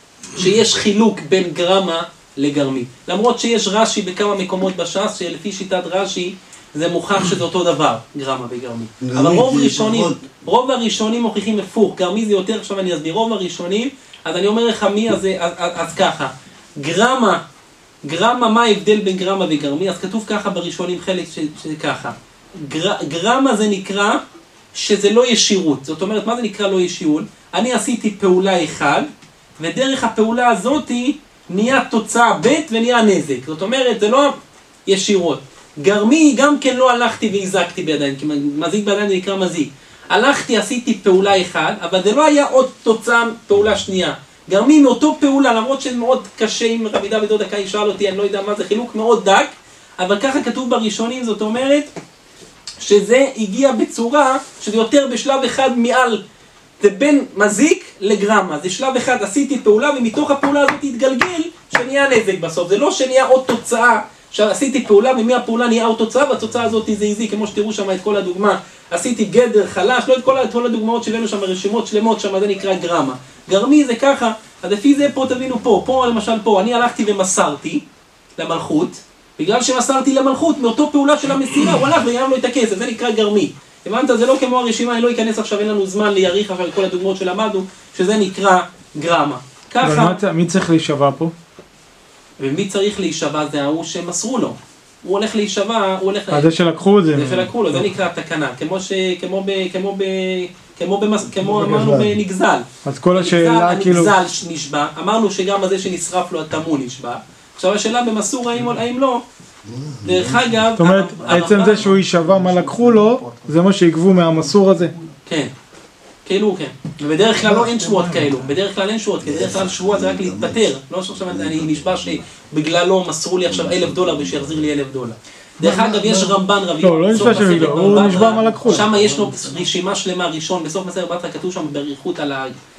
שיש חילוק בין גרמה לגרמי. למרות שיש רש"י בכמה מקומות בש"ס, שלפי שיטת רש"י, זה מוכח שזה אותו דבר, גרמה וגרמי. אבל רוב ראשונים, רוב הראשונים מוכיחים הפוך, גרמי זה יותר, עכשיו אני אסביר, רוב הראשונים, אז אני אומר לך מי, אז, אז, אז, אז ככה, גרמה, גרמה, מה ההבדל בין גרמה וגרמי? אז כתוב ככה בראשונים חלק שזה ככה, גר, גרמה זה נקרא שזה לא ישירות, זאת אומרת, מה זה נקרא לא ישירות? אני עשיתי פעולה אחד, ודרך הפעולה הזאת נהיה תוצאה ב' ונהיה נזק, זאת אומרת, זה לא ישירות. גרמי גם כן לא הלכתי והזקתי בידיים, כי מזיק בידיים זה נקרא מזיק. הלכתי, עשיתי פעולה אחד, אבל זה לא היה עוד תוצאה פעולה שנייה. גרמי מאותו פעולה, למרות שזה מאוד קשה, אם רבי דוד עוד דקה ישאל אותי, אני לא יודע מה זה, חילוק מאוד דק, אבל ככה כתוב בראשונים, זאת אומרת, שזה הגיע בצורה, שזה יותר בשלב אחד מעל, זה בין מזיק לגרמה, זה שלב אחד, עשיתי פעולה, ומתוך הפעולה הזאת התגלגל, שנהיה נזק בסוף, זה לא שנהיה עוד תוצאה, עכשיו עשיתי פעולה, ומהפעולה נהיה עוד תוצאה, והתוצאה הזאת זה איזי, כמו שתראו שם את כל הדוגמה, עשיתי גדר, חלש, לא את כל, את כל הדוגמאות שלנו שם, רשימות שלמות שם, זה נקרא גרמה. גרמי זה ככה, אז לפי זה פה תבינו פה, פה למשל פה, אני הלכתי ומסרתי למלכות, בגלל שמסרתי למלכות מאותו פעולה של המסירה, הוא הלך ויעם לו את הכסף, זה נקרא גרמי. הבנת? זה לא כמו הרשימה, אני לא אכנס עכשיו, אין לנו זמן להיעריך עכשיו כל הדוגמאות שלמדנו, שזה נקרא גרמה. ככה... מי צריך להישבע פה? ומי צריך להישבע זה ההוא שמסרו לו. הוא הולך להישבע, הוא הולך... זה שלקחו את זה. זה שלקחו לו, זה נקרא תקנה. כמו ש... כמו ב... כמו ב... כמו במס... כמו אמרנו בנגזל. אז כל השאלה כאילו... הנגזל נשבע, אמרנו שגם הזה שנשרף לו התמו נשבע. עכשיו השאלה במסור האם לא. דרך אגב... זאת אומרת, עצם זה שהוא יישבע מה לקחו לו, זה מה שיגבו מהמסור הזה. כן. כאילו כן. ובדרך כלל לא אין שבועות כאלו. בדרך כלל אין שבועות, כי בדרך כלל שבועות זה רק להתפטר. לא שעכשיו אני נשבע שבגללו מסרו לי עכשיו אלף דולר ושיחזיר לי אלף דולר. דרך אגב, יש רמב"ן רבי... לא, לא נשבע שבגללו, הוא נשבע מה לקחו. שם יש לו רשימה שלמה ראשון, בסוף מסכת בתרא כתוב שם באריכות על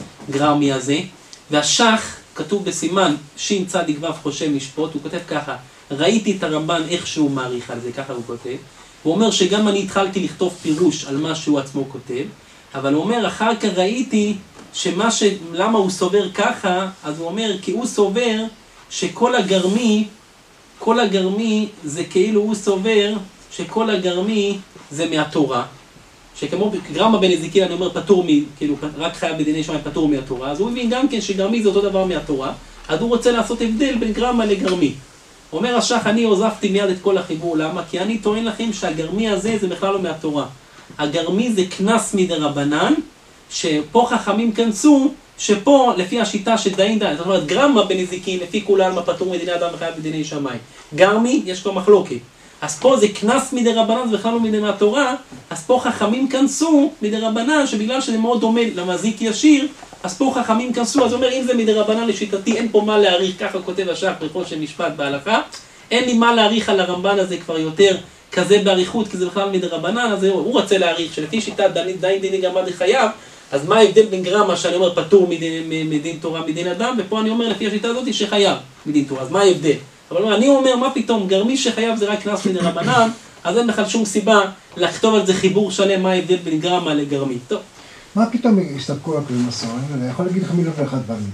הגרמי הזה, והשח כתוב בסימן שין צדיק ו' חושם משפוט, הוא כותב ככה, ראיתי את הרמב"ן איך שהוא מעריך על זה, ככה הוא כותב, הוא אומר שגם אני התחלתי לכתוב פירוש על מה שהוא עצמו כותב, אבל הוא אומר, אחר כך ראיתי שמה ש... למה הוא סובר ככה, אז הוא אומר, כי הוא סובר שכל הגרמי, כל הגרמי זה כאילו הוא סובר שכל הגרמי זה מהתורה, שכמו גרמה בנזיקין אני אומר פטור מ... כאילו רק חייב בדיני שמיים פטור מהתורה, אז הוא מבין גם כן שגרמי זה אותו דבר מהתורה, אז הוא רוצה לעשות הבדל בין גרמה לגרמי. אומר השח, אני עוזבתי מיד את כל החיבור, למה? כי אני טוען לכם שהגרמי הזה זה בכלל לא מהתורה. הגרמי זה כנס מדרבנן, שפה חכמים כנסו, שפה לפי השיטה של דין דין, זאת אומרת גרמה בנזיקין, לפי כולה על מה פטור מדיני אדם וחייב בדיני שמיים. גרמי, יש כבר מחלוקת. אז פה זה כנס מדרבנן, זה בכלל לא מדיני התורה, אז פה חכמים כנסו מדרבנן, שבגלל שזה מאוד דומה למזיק ישיר, אז פה חכמים כנסו, אז אומר אם זה מדרבנן לשיטתי, אין פה מה להעריך, ככה כותב השח בריחו של משפט בהלכה, אין לי מה להעריך על הרמב"ן הזה כבר יותר כזה בעריכות, כי זה בכלל מדרבנן, אז הוא רוצה להעריך, שלפי שיטת דין דיני גם מה דחייב, אז מה ההבדל בין גרמה שאני אומר פטור מדין, מדין תורה מדין אדם, ופה אני אומר לפי השיטה הזאת שחייב מדין תורה, אז מה ההבדל? אבל אני אומר, מה פתאום, גרמי שחייב זה רק כנס מדרבנן, אז אין בכלל שום סיבה לכתוב על זה חיבור שלם, מה ההבדל בין גרמה לגרמי. טוב. מה פתאום הסתפקו רק במסור? אני יכול להגיד לך מילות ואחד דברים.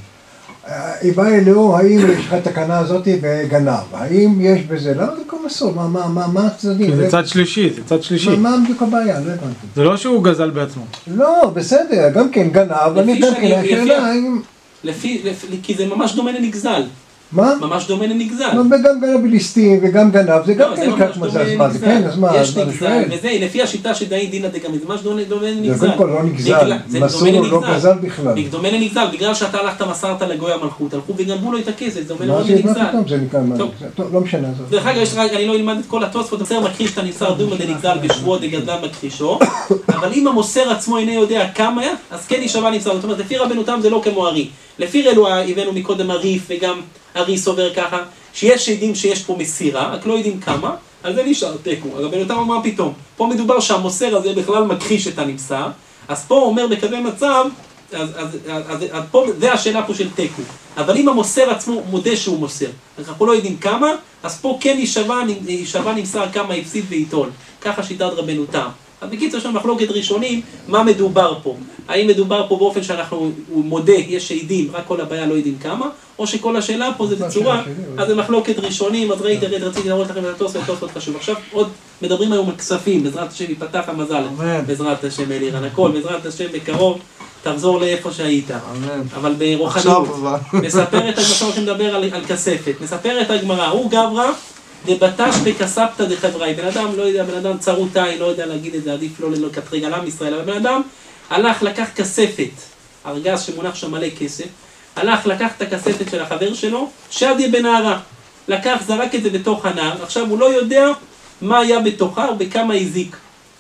היא באה אליהו, האם יש לך תקנה הזאת בגנב? האם יש בזה? למה זה כל מסור? מה, מה, מה, מה הצדדים? זה צד שלישי, זה צד שלישי. מה בדיוק הבעיה? לא הבנתי. זה לא שהוא גזל בעצמו. לא, בסדר, גם כן גנב, אני גם כן, השאלה האם... לפי, כי זה ממש דומה לנגזל. מה? ממש דומה לנגזל. גם גנב בליסטים וגם גנב, זה גם כן לקראת מזל, מה זה כן, אז מה, יש נגזל, וזה לפי השיטה של דין דינא דגמרי, זה ממש דומה לנגזל. זה קודם כל לא נגזל, מסור לא גזל בכלל. זה דומה לנגזל, בגלל שאתה הלכת מסרת לגוי המלכות, הלכו וגנבו לו את הכסף, זה דומה לו לנגזל. מה פתאום זה נקרא מה? טוב, לא משנה זאת. דרך אגב, אני לא אלמד את כל התוספות, המוסר מכחיש את הנמסר דומא דנגזל בשבוע דגזלן מכחישו, אבל אם המוסר עצמו אינו יודע כמה, אז כן יישבע נמסר. זאת אומרת, לפי רבנו תם זה לא כמו ארי. לפי רלו הבאנו מקודם הריף וגם ארי סובר ככה, שיש עדים שיש פה מסירה, רק לא יודעים כמה, על זה נשאר תיקו. רבנו תם אמר פתאום, פה מדובר שהמוסר הזה בכלל מכחיש את הנמסר, אז פה אומר בכזה מצב, אז, אז, אז, אז, אז פה, זה השאלה פה של תיקו. אבל אם המוסר עצמו מודה שהוא מוסר, אנחנו לא יודעים כמה, אז פה כן יישבע נמסר כמה הפסיד ועיתון. ככה שיטת רבנו תם. אז בקיצור, יש לנו מחלוקת ראשונים, מה מדובר פה? האם מדובר פה באופן שאנחנו, הוא מודה, יש עדים, רק כל הבעיה לא יודעים כמה, או שכל השאלה פה זה בצורה, אז זה מחלוקת ראשונים, אז ראיתי, רציתי להראות לכם את התוספות, תוספות חשוב. עכשיו עוד מדברים היום על כספים, בעזרת השם ייפתח המזל, בעזרת השם אלירן, הכל, בעזרת השם בקרוב, תחזור לאיפה שהיית. אבל ברוחניות, מספרת הגמרא שמדבר על, על כספת, מספרת הגמרא, הוא גברא, דבטש בכספתא דחבראי, בן אדם, לא יודע, בן אדם צרות עין, לא יודע להגיד את זה, עדיף לא לקטרג על עם ישראל, אבל בן אדם הלך, לקח כספת, ארגז שמונח שם מלא כסף, הלך, לקח את הכספת של החבר שלו, שדיה בנערה, לקח, זרק את זה בתוך הנער, עכשיו הוא לא יודע מה היה בתוכה ובכמה הזיק.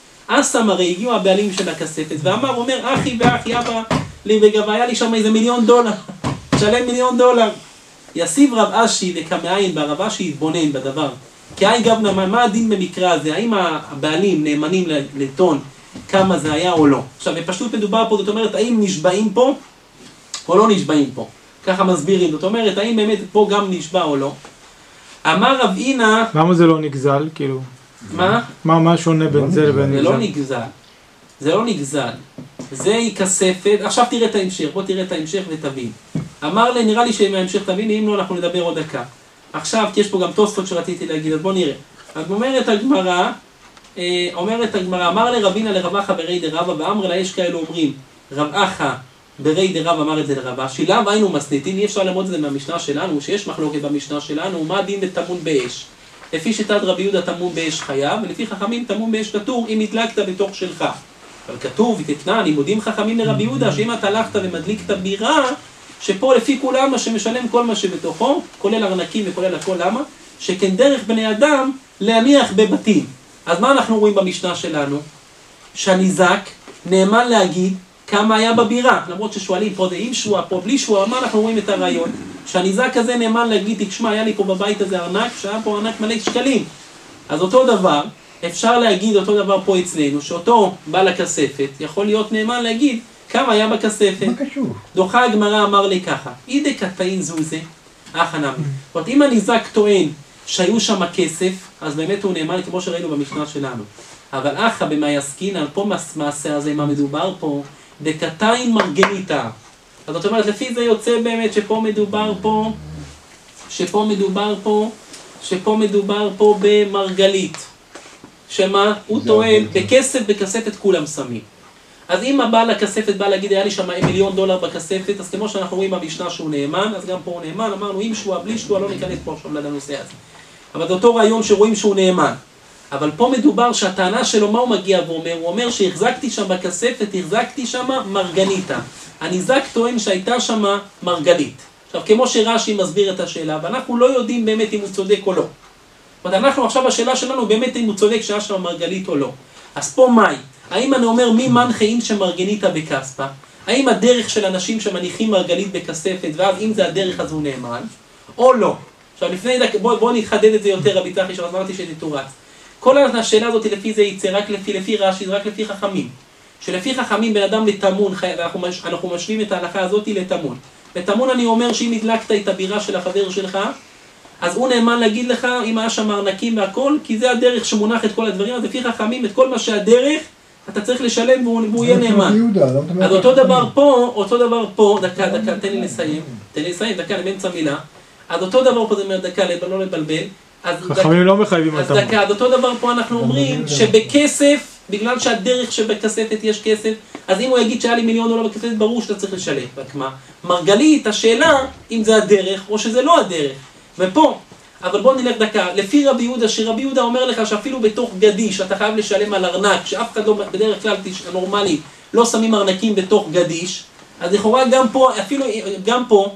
אסם הרי הגיעו הבעלים של הכספת, ואמר, אומר, אחי ואחי, אבא, וגם היה לי שם איזה מיליון דולר, שלם מיליון דולר. יסיב רב אשי וכמאין בה, רב אשי יתבונן בדבר. כי האי גבנה, מה, מה הדין במקרה הזה? האם הבעלים נאמנים לטון כמה זה היה או לא? עכשיו, בפשטות מדובר פה, זאת אומרת, האם נשבעים פה או לא נשבעים פה? ככה מסבירים, זאת אומרת, האם באמת פה גם נשבע או לא? אמר רב אינה... למה זה לא נגזל, כאילו? מה? מה, מה שונה בין זה לבין נגזל? זה לא נגזל. זה לא נגזל. זה היא כספת, עכשיו תראה את ההמשך, בוא תראה את ההמשך ותבין. אמר לי, נראה לי שמההמשך תבין, אם לא אנחנו נדבר עוד דקה. עכשיו, כי יש פה גם תוספות שרציתי להגיד, אז בואו נראה. אז אומרת הגמרא, אה, אומרת הגמרא, אמר לרבינה לרב אחא ברי דרבא, ואמר לה, יש כאלו אומרים, רב אחא ברי דרבא אמר את זה לרבא, שילם היינו מסניתים, אי אפשר ללמוד את זה מהמשנה שלנו, שיש מחלוקת במשנה שלנו, מה הדין בטמון באש? לפי שיטת רבי יהודה טמון באש חייב, ולפי חכמים טמון באש פטור אם הדלקת בתוך שלך. אבל כתוב, ותתנן, לימודים חכמים לרבי יהודה, שאם אתה הלכת ומדליק את הבירה, שפה לפי כולם מה שמשלם כל מה שבתוכו, כולל ארנקים וכולל הכל, למה? שכן דרך בני אדם להניח בבתים. אז מה אנחנו רואים במשנה שלנו? שהניזק נאמן להגיד כמה היה בבירה, למרות ששואלים פה זה עם שואה, פה בלי שואה, מה אנחנו רואים את הרעיון? שהניזק הזה נאמן להגיד, תשמע, היה לי פה בבית הזה ארנק, שהיה פה ארנק מלא שקלים. אז אותו דבר, אפשר להגיד אותו דבר פה אצלנו, שאותו בעל הכספת יכול להיות נאמן להגיד כמה היה בכספת. מה קשור? דוחה הגמרא אמר לי ככה, אידי קטעין זוזה, אחא נמי. זאת אומרת, אם הניזק טוען שהיו שם כסף, אז באמת הוא נאמן כמו שראינו במשנה שלנו. אבל אחא במה יסקינן, פה מעשה הזה, מה מדובר פה, דקטעין מרגניתא. אז זאת אומרת, לפי זה יוצא באמת שפה מדובר פה, שפה מדובר פה, שפה מדובר פה במרגלית. שמה? הוא טוען, בכסף, בכספת כולם שמים. אז אם הבעל הכספת בא להגיד, היה לי שם מיליון דולר בכספת, אז כמו שאנחנו רואים במשנה שהוא נאמן, אז גם פה הוא נאמן, אמרנו, עם שואה, בלי שואה, לא ניכנס פה עכשיו לנושא הזה. אבל זה אותו רעיון שרואים שהוא נאמן. אבל פה מדובר שהטענה שלו, מה הוא מגיע ואומר? הוא אומר שהחזקתי שם בכספת, החזקתי שם מרגניתא. הניזק טוען שהייתה שם מרגלית. עכשיו, כמו שרש"י מסביר את השאלה, ואנחנו לא יודעים באמת אם הוא צודק או לא. זאת אומרת, אנחנו עכשיו, השאלה שלנו באמת אם הוא צודק שהיה שם מרגלית או לא. אז פה מהי? האם אני אומר מי מנחה אין שמרגניתא בכספא? האם הדרך של אנשים שמניחים מרגלית בכספת, ואז אם זה הדרך אז הוא נאמן? או לא? עכשיו, לפני דק, בוא, בוא נתחדד את זה יותר, רבי צחי, שאמרתי שזה תורץ. כל השאלה הזאת לפי זה יצא רק לפי, לפי רש"י, רק לפי חכמים. שלפי חכמים בן אדם לטמון, אנחנו, אנחנו משווים את ההלכה הזאת לטמון. לטמון אני אומר שאם הדלקת את הבירה של החבר שלך, אז הוא נאמן להגיד לך אם היה שם ארנקים והכל, כי זה הדרך שמונח את כל הדברים, אז לפי חכמים את כל מה שהדרך, אתה צריך לשלם והוא, והוא יהיה נאמן. אז אותו דבר פה, אותו דבר פה, דקה, דקה, תן לי לסיים, תן לי לסיים, דקה, אני באמצע מילה. אז אותו דבר פה זה אומר דקה, לא לבלבל. חכמים לא מחייבים אותם. אז דקה, אז אותו דבר פה אנחנו אומרים שבכסף, בגלל שהדרך שבכספת יש כסף, אז אם הוא יגיד שהיה לי מיליון דולר בכספת, ברור שאתה צריך לשלם. רק מה? מרגלית, השאלה אם זה הדרך או שזה לא הדרך. ופה, אבל בוא נלך דקה, לפי רבי יהודה, שרבי יהודה אומר לך שאפילו בתוך גדיש אתה חייב לשלם על ארנק, שאף אחד לא, בדרך כלל נורמלי, לא שמים ארנקים בתוך גדיש, אז לכאורה גם פה, אפילו גם פה,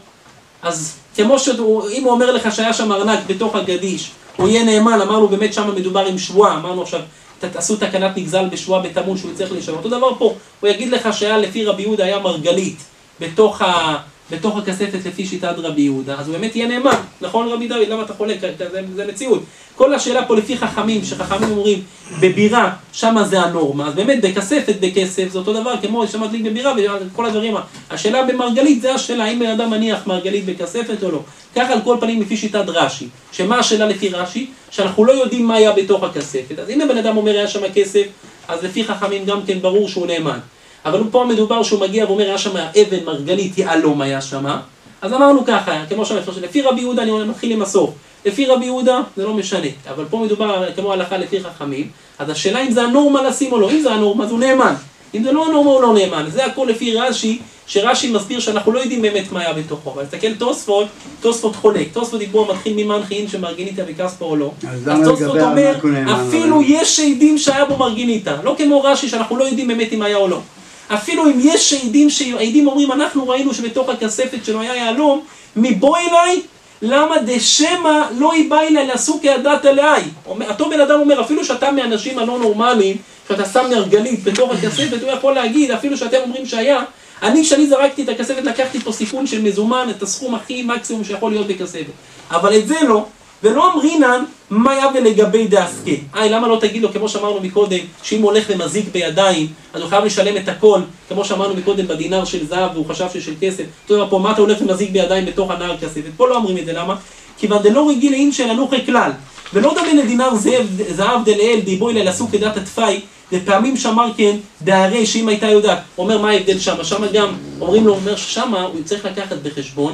אז כמו שאם הוא אומר לך שהיה שם ארנק בתוך הגדיש, הוא יהיה נאמן, אמרנו באמת שם מדובר עם שבועה, אמרנו עכשיו, תעשו תקנת נגזל בשבועה בתמון שהוא יצטרך לשלם. אותו דבר פה, הוא יגיד לך שהיה לפי רבי יהודה היה מרגלית בתוך ה... בתוך הכספת לפי שיטת רבי יהודה, אז הוא באמת יהיה נאמן, נכון רבי דוד, למה אתה חולק? זה, זה מציאות. כל השאלה פה לפי חכמים, שחכמים אומרים, בבירה, שמה זה הנורמה, אז באמת בכספת בכסף, זה אותו דבר, כמו שמדליק בבירה וכל הדברים, השאלה במרגלית, זה השאלה, האם בן אדם מניח מרגלית בכספת או לא. ככה על כל פנים לפי שיטת רש"י, שמה השאלה לפי רש"י? שאנחנו לא יודעים מה היה בתוך הכספת, אז אם הבן אדם אומר היה שם כסף, אז לפי חכמים גם כן ברור שהוא נאמן. אבל פה מדובר שהוא מגיע ואומר, היה שם אבן, מרגלית, יעלום היה שם. אז אמרנו ככה, כמו שם, לפי רבי יהודה, אני מתחיל עם הסוף. לפי רבי יהודה, זה לא משנה. אבל פה מדובר כמו הלכה לפי חכמים. אז השאלה אם זה הנורמה לשים או לא. אם זה הנורמה, אז הוא נאמן. אם זה לא הנורמה, הוא לא נאמן. זה הכל לפי רש"י, שרש"י מסביר שאנחנו לא יודעים באמת מה היה בתוכו. אבל תסתכל תוספות, תוספות חולק. תוספות דיבור מתחיל ממנחין שמרגניתא בכספא או לא. אז תוספות אומר, אפילו יש שעידים שהיה בו מרגניתא. לא כמו רש"י שאנחנו לא יודעים באמת אם היה או לא. אפילו אם יש שעידים, שעידים אומרים, אנחנו ראינו שבתוך הכספת שלו היה יהלום, מבוא אליי, למה דשמא לא יבא אליי לעשו כעדת אליי. אותו בן אדם אומר, אפילו שאתה מאנשים הלא נורמליים, שאתה שם מרגלית בתוך הכספת, הוא יכול להגיד, אפילו שאתם אומרים שהיה, אני, כשאני זרקתי את הכספת, לקחתי פה סיכון של מזומן, את הסכום הכי מקסימום שיכול להיות בכספת. אבל את זה לא. ולא אמרינן מה היה ולגבי דעסקי. איי, למה לא תגיד לו, כמו שאמרנו מקודם, שאם הוא הולך ומזיק בידיים, אז הוא חייב לשלם את הכל, כמו שאמרנו מקודם בדינר של זהב, והוא חשב ששל כסף. אתה יודע פה, מה אתה הולך ומזיק בידיים בתוך הנער כספת? פה לא אומרים את זה, למה? כי דלא רגיל אין של אנוכי כלל. ולא דמה לדינר זהב דלאל, דיבוי ללסו כדת התפאי, ופעמים שאמר כן, דהרי שאם הייתה יודעת, אומר מה ההבדל שמה, שמה גם, אומרים לו, אומר ששמה הוא צריך לקחת בחשבון,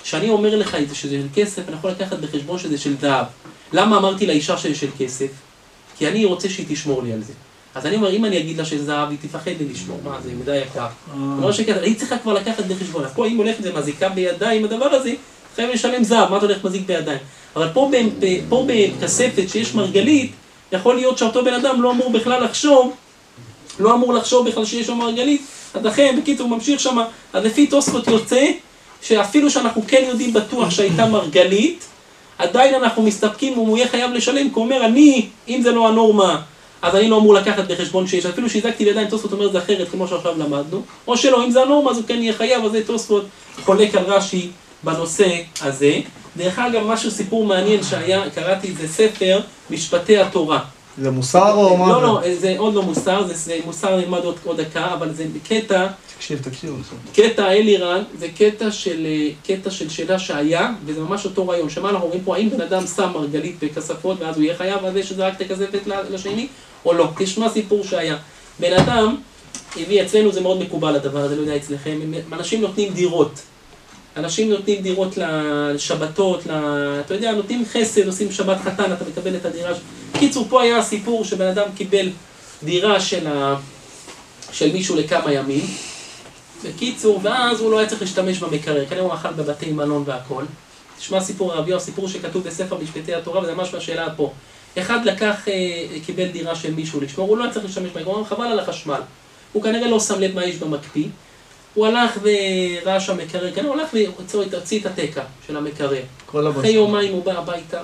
שאני אומר לך את זה שזה של כסף, אני יכול לקחת בחשבון שזה של זהב. למה אמרתי לאישה שזה של כסף? כי אני רוצה שהיא תשמור לי על זה. אז אני אומר, אם אני אגיד לה שזה זהב, היא תפחד לי לשמור. מה, זה מדי יקר. לא שכזה, היא צריכה כבר לקחת בחשבון. אז פה, אם הולכת ומזיקה בידיים, הדבר הזה, חייב לשלם זהב, מה אתה הולך מזיק בידיים? אבל פה, פה בכספת שיש מרגלית, יכול להיות שאותו בן אדם לא אמור בכלל לחשוב, לא אמור לחשוב בכלל שיש לו מרגלית, אז לכן, בקיצור, הוא ממשיך שם, אז לפי תוספות יוצא, שאפילו שאנחנו כן יודעים בטוח שהייתה מרגלית, עדיין אנחנו מסתפקים, הוא יהיה חייב לשלם, כי הוא אומר, אני, אם זה לא הנורמה, אז אני לא אמור לקחת בחשבון שיש, אפילו שהזקתי בידיים, תוספות אומר זה אחרת, כמו שעכשיו למדנו, או שלא, אם זה הנורמה, אז הוא כן יהיה חייב, אז זה תוספות חולק על רש"י בנושא הזה. דרך אגב, משהו, סיפור מעניין שהיה, קראתי איזה ספר, משפטי התורה. זה מוסר או מה? לא, לא, זה עוד לא מוסר, זה, זה מוסר נלמד עוד, עוד דקה, אבל זה קטע, תקשיב, תקשיב. קטע אלירן, זה קטע של, קטע של שאלה שהיה, וזה ממש אותו רעיון, שמה אנחנו רואים פה, האם בן אדם שם מרגלית בכספות, ואז הוא יהיה חייב, אז שזה רק תכספת לשני, או לא. תשמע סיפור שהיה. בן אדם, הביא אצלנו, זה מאוד מקובל הדבר הזה, לא יודע אצלכם, אנשים נותנים דירות. אנשים נותנים דירות לשבתות, אתה יודע, נותנים חסד, עושים שבת חתן, אתה מקבל את הדירה. קיצור, פה היה הסיפור שבן אדם קיבל דירה של, ה... של מישהו לכמה ימים. בקיצור, ואז הוא לא היה צריך להשתמש במקרר, כנראה הוא אכל בבתי מלון והכל. תשמע סיפור רבי, סיפור שכתוב בספר משפטי התורה, וזה ממש מהשאלה פה. אחד לקח, קיבל דירה של מישהו לשמור, הוא לא היה צריך להשתמש במקרר, חבל על החשמל. הוא כנראה לא שם לב מה יש במקפיא. הוא הלך וראה שם מקרר, כנראה הוא הלך והוציא את התקע של המקרר. אחרי יומיים הוא בא הביתה,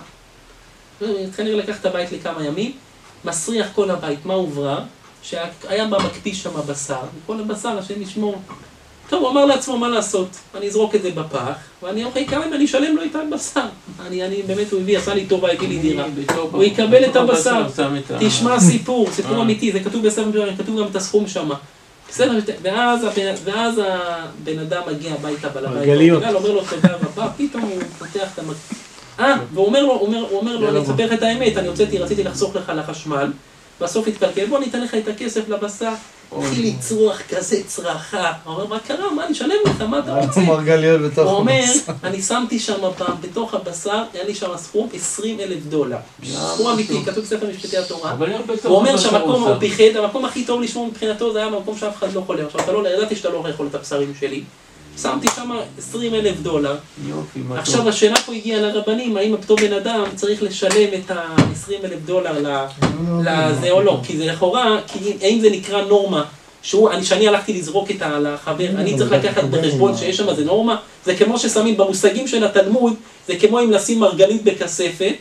כנראה לקח את הבית לכמה ימים, מסריח כל הבית, מה הוברר? שהיה במקפיא שם בשר, וכל הבשר השם ישמור. טוב, הוא אמר לעצמו מה לעשות, אני אזרוק את זה בפח, ואני אוכל כמה אם אני אשלם לו את הבשר. אני, אני באמת, הוא הביא, עשה לי טובה, הביא לי דירה. הוא יקבל את הבשר. תשמע סיפור, סיפור אמיתי, זה כתוב בספר, כתוב גם את הסכום שם. בסדר, ואז, ואז הבן אדם מגיע הביתה בלבית, אומר לו תודה רבה, פתאום הוא פותח את המקפיא. אה, והוא אומר לו, הוא אומר לו, אני אספר לך את האמת, אני הוצאתי, רציתי לחסוך לך לחשמל, בסוף התקלקל, בוא ניתן לך את הכסף לבשר, התחיל לצרוח כזה צרחה, הוא אומר, מה קרה, מה, אני אשלם לך, מה אתה רוצה? הוא אומר, אני שמתי שם בתוך הבשר, היה לי שם סכום עשרים אלף דולר, סכום אמיתי, כתוב בספר משפטי התורה, הוא אומר שהמקום, הוא פיחד, המקום הכי טוב לשמור מבחינתו, זה היה המקום שאף אחד לא חולה, עכשיו אתה לא, ידעתי שאתה לא יכול את הבשרים שלי, שמתי שם עשרים אלף דולר. עכשיו השאלה פה הגיעה לרבנים, האם אותו בן אדם צריך לשלם את ה-עשרים אלף דולר לזה או לא, כי זה לכאורה, האם זה נקרא נורמה, שאני הלכתי לזרוק את החבר, אני צריך לקחת בחשבון שיש שם זה נורמה, זה כמו ששמים במושגים של התלמוד, זה כמו אם לשים מרגלית בכספת,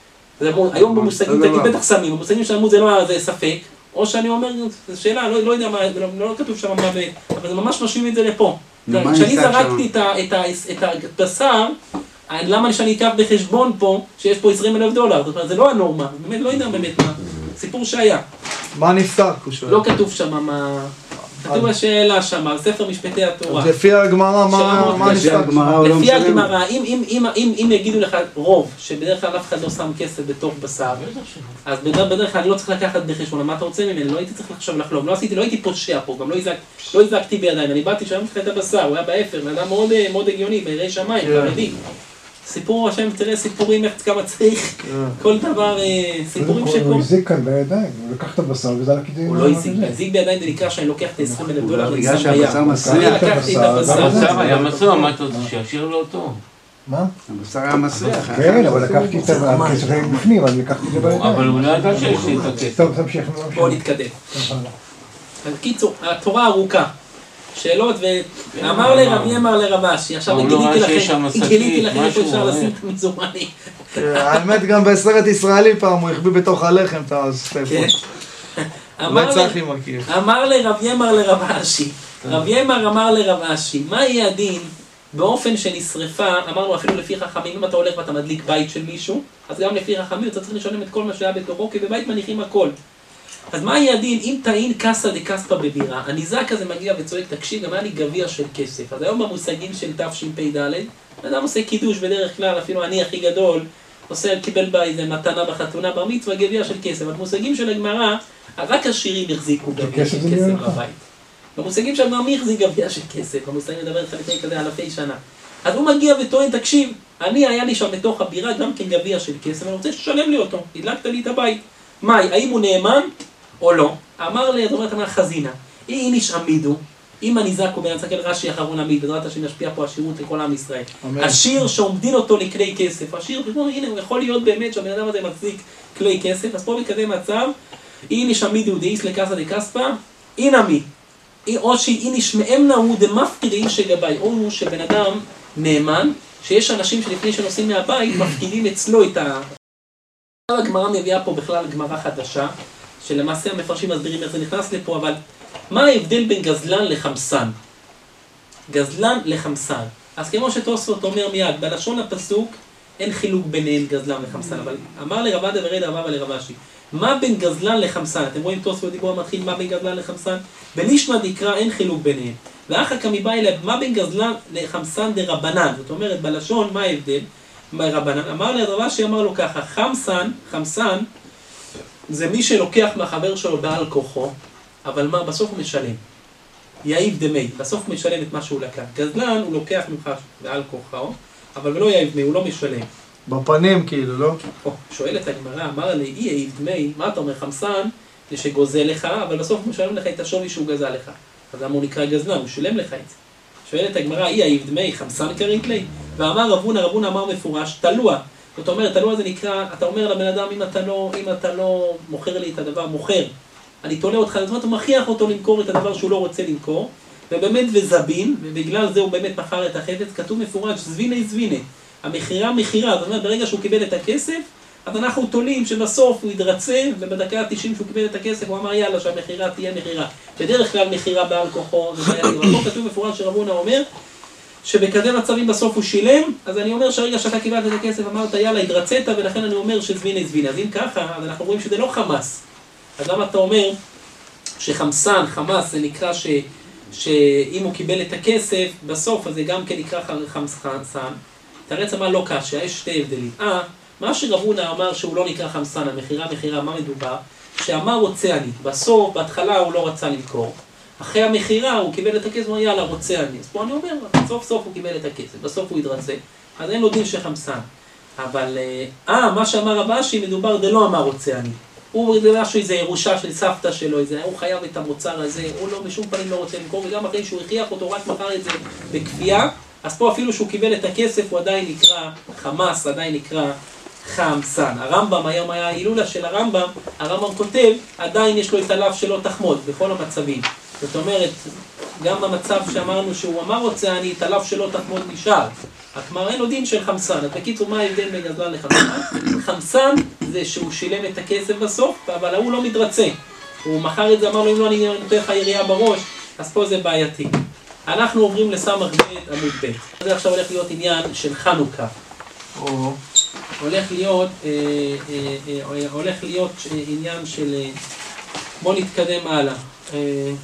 היום במושגים, תגיד בטח שמים, במושגים של התלמוד זה לא זה ספק, או שאני אומר, זו שאלה, לא יודע מה, לא כתוב שם מה, אבל זה ממש משווים את זה לפה. כשאני זרקתי את הבשר, למה שאני אקח בחשבון פה שיש פה עשרים אלף דולר? זאת אומרת, זה לא הנורמה, באמת לא יודע באמת מה, סיפור שהיה. מה נפתח? לא כתוב שם מה... כתוב השאלה שם, ספר משפטי התורה. לפי הגמרא, מה נפתח? לפי הגמרא, אם יגידו לך רוב, שבדרך כלל אף אחד לא שם כסף בתוך בשר, אז בדרך כלל אני לא צריך לקחת בחשבון, מה אתה רוצה ממני? לא הייתי צריך לחשוב לחלום, לא עשיתי, לא הייתי פושע פה, גם לא הזקתי בידיים, אני באתי שם לך את הבשר, הוא היה באפר, אדם מאוד הגיוני, בירי שמיים, חרדי. סיפור השם, תראה סיפורים איך כמה צריך, כל דבר, סיפורים שקורה. הוא הזיק כאן בידיים, הוא לקח את הבשר וזרק את זה. הוא לא הזיק, הזיק בידיים זה נקרא שאני לוקח את עשרים אלף דולר, בגלל שהבשר מסריח. אני לקחתי את הבשר. הבשר היה מסריח, מה אתה רוצה, שישאיר לו אותו? מה? הבשר היה מסריח. כן, אבל לקחתי את הכסף בפנים, אני לקחתי את זה בידיים. אבל הוא לא ידע שיש לי את הכסף. טוב, תמשיך. בואו נתקדם. קיצור, התורה ארוכה. שאלות, ואמר לרב ימר לרב אשי, עכשיו גיליתי לכם איפה אפשר לשים את המזומני. האמת גם בסרט ישראלי פעם הוא החביא בתוך הלחם את הספפות. אמר לרב ימר לרב אשי, רב ימר אמר לרב אשי, מה יהיה הדין באופן שנשרפה, אמרנו אפילו לפי חכמים, אם אתה הולך ואתה מדליק בית של מישהו, אז גם לפי חכמים אתה צריך לשלם את כל מה שהיה בתוכו, כי בבית מניחים הכל. אז מה יהיה הדין אם טעין קסה דקספה בבירה? הניזק הזה מגיע וצועק, תקשיב, גם היה לי גביע של כסף. אז היום במושגים של תשפ"ד, אדם עושה קידוש בדרך כלל, אפילו אני הכי גדול, עושה, קיבל בה איזה מתנה בחתונה, בר מצווה, גביע של כסף. במושגים של הגמרא, רק השירים החזיקו גביע של כסף בבית. במושגים של הגמרא, מי החזיק גביע של כסף? במושגים מדבר לך לפני כזה אלפי שנה. אז הוא מגיע וטוען, תקשיב, אני היה לי שם בתוך הבירה גם כן גביע של כסף, אני רוצה שתשלם לי אותו, הדלקת לי את הבית. מה, האם הוא נאמן או לא? אמר לי, זאת אומרת, אמר חזינה, אם איש עמידו, אם הניזק הוא בנצקל רש"י אחרון עמיד, בעזרת השם ישפיע פה השירות לכל עם ישראל. עשיר שעומדין אותו לכלי כסף, עשיר, הנה, הוא יכול להיות באמת שהבן אדם הזה מחזיק כלי כסף, אז פה בכזה מצב, אם איש עמידו דאיס לקסא דקספא, אינמי, או שאין איש מאמנה הוא דמפקיד איש לגבי, או הוא שבן אדם נאמן, שיש אנשים שלפני שנוסעים מהבית, מפקידים אצלו את ה... הגמרא מביאה פה בכלל גמרא חדשה, שלמעשה המפרשים מסבירים איך זה נכנס לפה, אבל מה ההבדל בין גזלן לחמסן? גזלן לחמסן. אז כמו שתוספות אומר מיד, בלשון הפסוק אין חילוק ביניהם גזלן וחמסן, אבל אמר לרבא דברי דרבא ולרב אשי, מה בין גזלן לחמסן? אתם רואים תוספות דיבור המתחיל, מה בין גזלן לחמסן? בלישמע דקרא אין חילוק ביניהם. ואחר כך מבא אליו, מה בין גזלן לחמסן דרבנן? זאת אומרת, בלשון, מה ההבדל? רבנן. אמר לרב אשי, אמר לו ככה, חמסן, חמסן, זה מי שלוקח מהחבר שלו בעל כוחו, אבל מה, בסוף הוא משלם. יעיב דמי, בסוף הוא משלם את מה שהוא לקח. גזלן הוא לוקח ממך בעל כוחו, אבל לא יעיב דמי, הוא לא משלם. בפנים כאילו, לא? או, שואלת הגמרא, אמר לי, אי יעיב דמי, מה אתה אומר, חמסן, זה שגוזל לך, אבל בסוף הוא משלם לך את השווי שהוא גזל לך. אז למה הוא נקרא גזלן, הוא שילם לך את זה. שואלת הגמרא, אי יעיב דמי, חמסן קרית לי? ואמר רבונה, רבונה אמר מפורש, תלוע. זאת אומרת, תלוע זה נקרא, אתה אומר לבן אדם, אם אתה לא, אם אתה לא מוכר לי את הדבר, מוכר, אני תולה אותך, זאת אומרת, הוא מכריח אותו למכור את הדבר שהוא לא רוצה למכור, ובאמת וזבין, ובגלל זה הוא באמת מכר את החפץ, כתוב מפורש, זביני זביני. המחירה מחירה, זאת אומרת, ברגע שהוא קיבל את הכסף, אז אנחנו תולים שבסוף הוא ידרצה, ובדקה ה-תשעים שהוא קיבל את הכסף, הוא אמר יאללה שהמחירה תהיה מחירה. בדרך כלל מחירה בעל כוחו, ופה כתוב מפורש שרבונה אומר, שבכזה מצבים בסוף הוא שילם, אז אני אומר שהרגע שאתה קיבלת את הכסף, אמרת יאללה, הדרצת, ולכן אני אומר שזביני זביני. אז אם ככה, אז אנחנו רואים שזה לא חמאס. אז למה אתה אומר שחמסן, חמאס, זה נקרא ש, שאם הוא קיבל את הכסף, בסוף, אז זה גם כן נקרא חמסן. תראה מה לא קשה, יש שתי הבדלים. אה, מה שרבונה אמר שהוא לא נקרא חמסן, המחירה, מחירה, מה מדובר? שאמר רוצה אני. בסוף, בהתחלה הוא לא רצה למכור. אחרי המחירה הוא קיבל את הכסף, הוא אומר יאללה, רוצה אני. אז פה אני אומר, סוף סוף הוא קיבל את הכסף, בסוף הוא ידרצה. אז אין לו דין שחמסן. אבל, אה, מה שאמר רב אשי, מדובר זה לא אמר רוצה אני. הוא זה משהו, איזה ירושה של סבתא שלו, איזה, הוא חייב את המוצר הזה, הוא לא בשום פנים לא רוצה למכור, וגם אחרי שהוא הכריח אותו, רק מכר את זה בכפייה, אז פה אפילו שהוא קיבל את הכסף, הוא עדיין נקרא חמאס, עדיין נקרא חמסן. הרמב"ם, היום היה ההילולה של הרמב"ם, הרמב"ם כותב, עדיין יש לו את הלאו שלו תחמוד, בכל המצבים. זאת אומרת, גם במצב שאמרנו שהוא אמר רוצה, אני את הלאו שלו תחמוד נשאר. כלומר, אין לו דין של חמסן. אז בקיצור, מה ההבדל בין גזלן לחמסן? חמסן זה שהוא שילם את הכסף בסוף, אבל הוא לא מתרצה. הוא מכר את זה, אמר לו, אם לא אני נותן לך ירייה בראש, אז פה זה בעייתי. אנחנו עוברים לסמ"ך ב' עמוד ב'. זה עכשיו הולך להיות עניין של חנוכה. או הולך להיות, אה, אה, אה, הולך להיות עניין של... אה, בוא נתקדם הלאה. אה,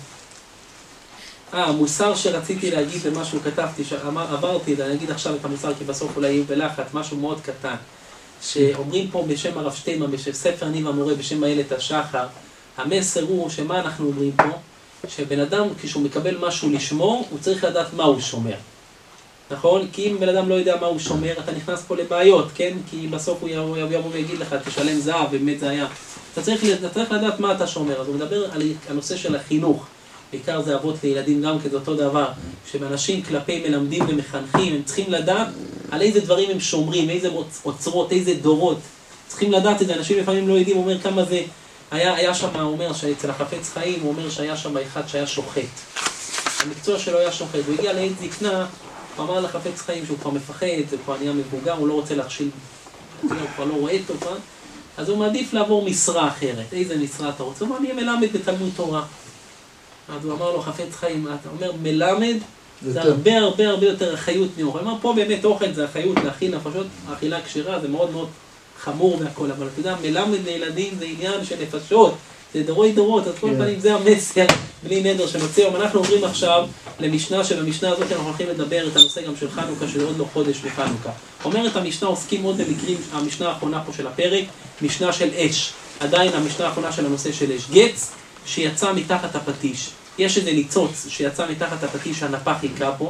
אה, המוסר שרציתי להגיד במשהו כתבתי, שאמר, עברתי, אני אגיד עכשיו את המוסר, כי בסוף אולי יהיו בלחץ, משהו מאוד קטן. שאומרים פה בשם הרב שטיימן, בשם ספר ניב המורה, בשם איילת השחר, המסר הוא שמה אנחנו אומרים פה? שבן אדם, כשהוא מקבל משהו לשמור, הוא צריך לדעת מה הוא שומר. נכון? כי אם בן אדם לא יודע מה הוא שומר, אתה נכנס פה לבעיות, כן? כי בסוף הוא יבוא ויגיד לך, תשלם זהב, באמת זה היה. אתה צריך, אתה צריך לדעת מה אתה שומר. אז הוא מדבר על הנושא של החינוך. בעיקר זה אבות לילדים גם כזה אותו דבר. שאנשים כלפי מלמדים ומחנכים, הם צריכים לדעת על איזה דברים הם שומרים, איזה אוצרות, איזה דורות. צריכים לדעת את זה. אנשים לפעמים לא יודעים, הוא אומר כמה זה... היה, היה שם, הוא אומר שאצל החפץ חיים, הוא אומר שהיה שם אחד שהיה שוחט. המקצוע שלו היה שוחט. הוא הגיע לעת זקנה, הוא אמר לחפץ חיים שהוא כבר מפחד, זה כבר נהיה מבוגר, הוא לא רוצה להכשיל, הוא כבר לא רואה אותו כבר. אז הוא מעדיף לעבור משרה אחרת. איזה משרה אתה רוצה? הוא אומר, אני מלמד בתלמוד תורה. אז הוא אמר לו, חפץ חיים, אתה אומר, מלמד, זה הרבה הרבה הרבה יותר אחיות מאוכל. הוא אומר, פה באמת אוכל זה אחיות, להכין נפשות, האכילה כשרה, זה מאוד מאוד חמור והכל, אבל אתה יודע, מלמד לילדים זה עניין של נפשות, זה דורי דורות, אז כל פנים זה המסר, בלי נדר שנוציא. אנחנו עוברים עכשיו למשנה, שבמשנה הזאת אנחנו הולכים לדבר את הנושא גם של חנוכה, שזה עוד לא חודש לחנוכה. אומרת המשנה, עוסקים מאוד במקרים, המשנה האחרונה פה של הפרק, משנה של אש. עדיין המשנה האחרונה של הנושא של אש. גץ שיצא מתחת הפטיש. יש איזה ניצוץ שיצא מתחת הפטיש, הנפח חיכה פה,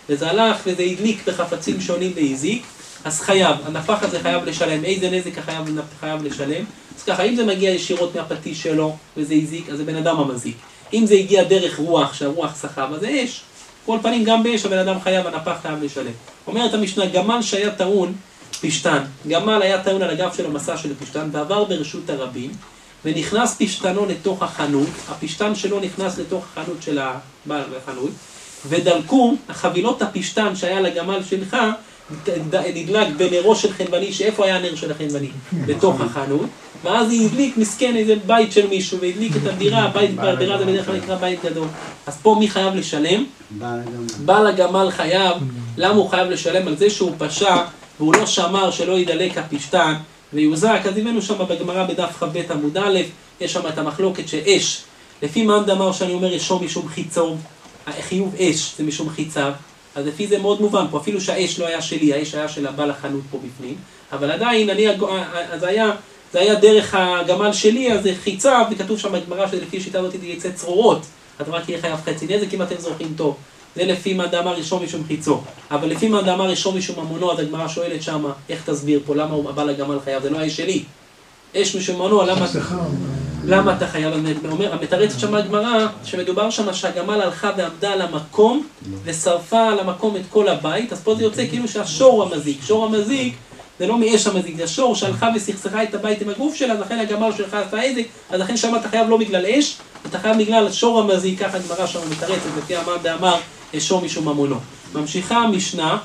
וזה הלך וזה הדליק בחפצים שונים והזיק, אז חייב, הנפח הזה חייב לשלם, איזה נזק החייב חייב לשלם. אז ככה, אם זה מגיע ישירות מהפטיש שלו וזה הזיק, אז זה בן אדם המזיק. אם זה הגיע דרך רוח, שהרוח סחב, אז זה אש. כל פנים גם באש הבן אדם חייב, הנפח חייב לשלם. אומרת המשנה, גמל שהיה טעון פשטן, גמל היה טעון על הגב שלו מסע של פשטן, ועבר ברשות הרבים, ונכנס פשטנו לתוך החנות, הפשטן שלו נכנס לתוך החנות של הבעל החנות, ודלקו החבילות הפשטן שהיה לגמל שלך, נדלק בנרו של חנווני, שאיפה היה הנר של החנווני? בתוך החנות, ואז היא הדליק מסכן איזה בית של מישהו, והדליק את הדירה, הבית, הדירה זה בדרך כלל נקרא בית גדול. אז פה מי חייב לשלם? בעל הגמל חייב. למה הוא חייב לשלם? על זה שהוא פשע, והוא לא שמר שלא ידלק הפשטן, ויוזק. אז הבאנו שם בגמרא בדף כ"ב עמוד א', יש שם את המחלוקת שאש, לפי מאן דאמר שאני אומר ישו משום חיצוב, חיוב אש זה משום חיצב, אז לפי זה מאוד מובן פה, אפילו שהאש לא היה שלי, האש היה של הבעל החנות פה בפנים, אבל עדיין, אני, אז היה, זה היה דרך הגמל שלי, אז זה חיצב, וכתוב שם בגמרא שלפי שיטה הזאת יצא צרורות, אז רק יהיה חייב חצי נזק אם אתם זוכרים טוב. זה לפי מאן דאמר ישו משום חיצו. אבל לפי מאן דאמר ישו משום ממונו, אז הגמרא שואלת שמה, איך תסביר פה, למה הוא הבעל הגמל חייב? זה לא האש שלי. אש משום ממונו, למה, למה אתה חייב? אומר, המתרצת שמה הגמרא, שמדובר שמה שהגמל הלכה ועמדה על המקום, ושרפה על המקום את כל הבית, אז פה זה יוצא כאילו שהשור המזיק. שור המזיק, זה לא מאש המזיק, זה השור שהלכה וסכסכה את הבית עם הגוף שלה, אז לכן הגמל שלך עשה איזה, אז לכן שמה אתה חייב לא בגלל אש, אתה חייב בגלל השור המזיק, ככה הגמרא שם מתרצת, לפי מאן דאמר אשו משום ממונו. ממשיכה המשנה,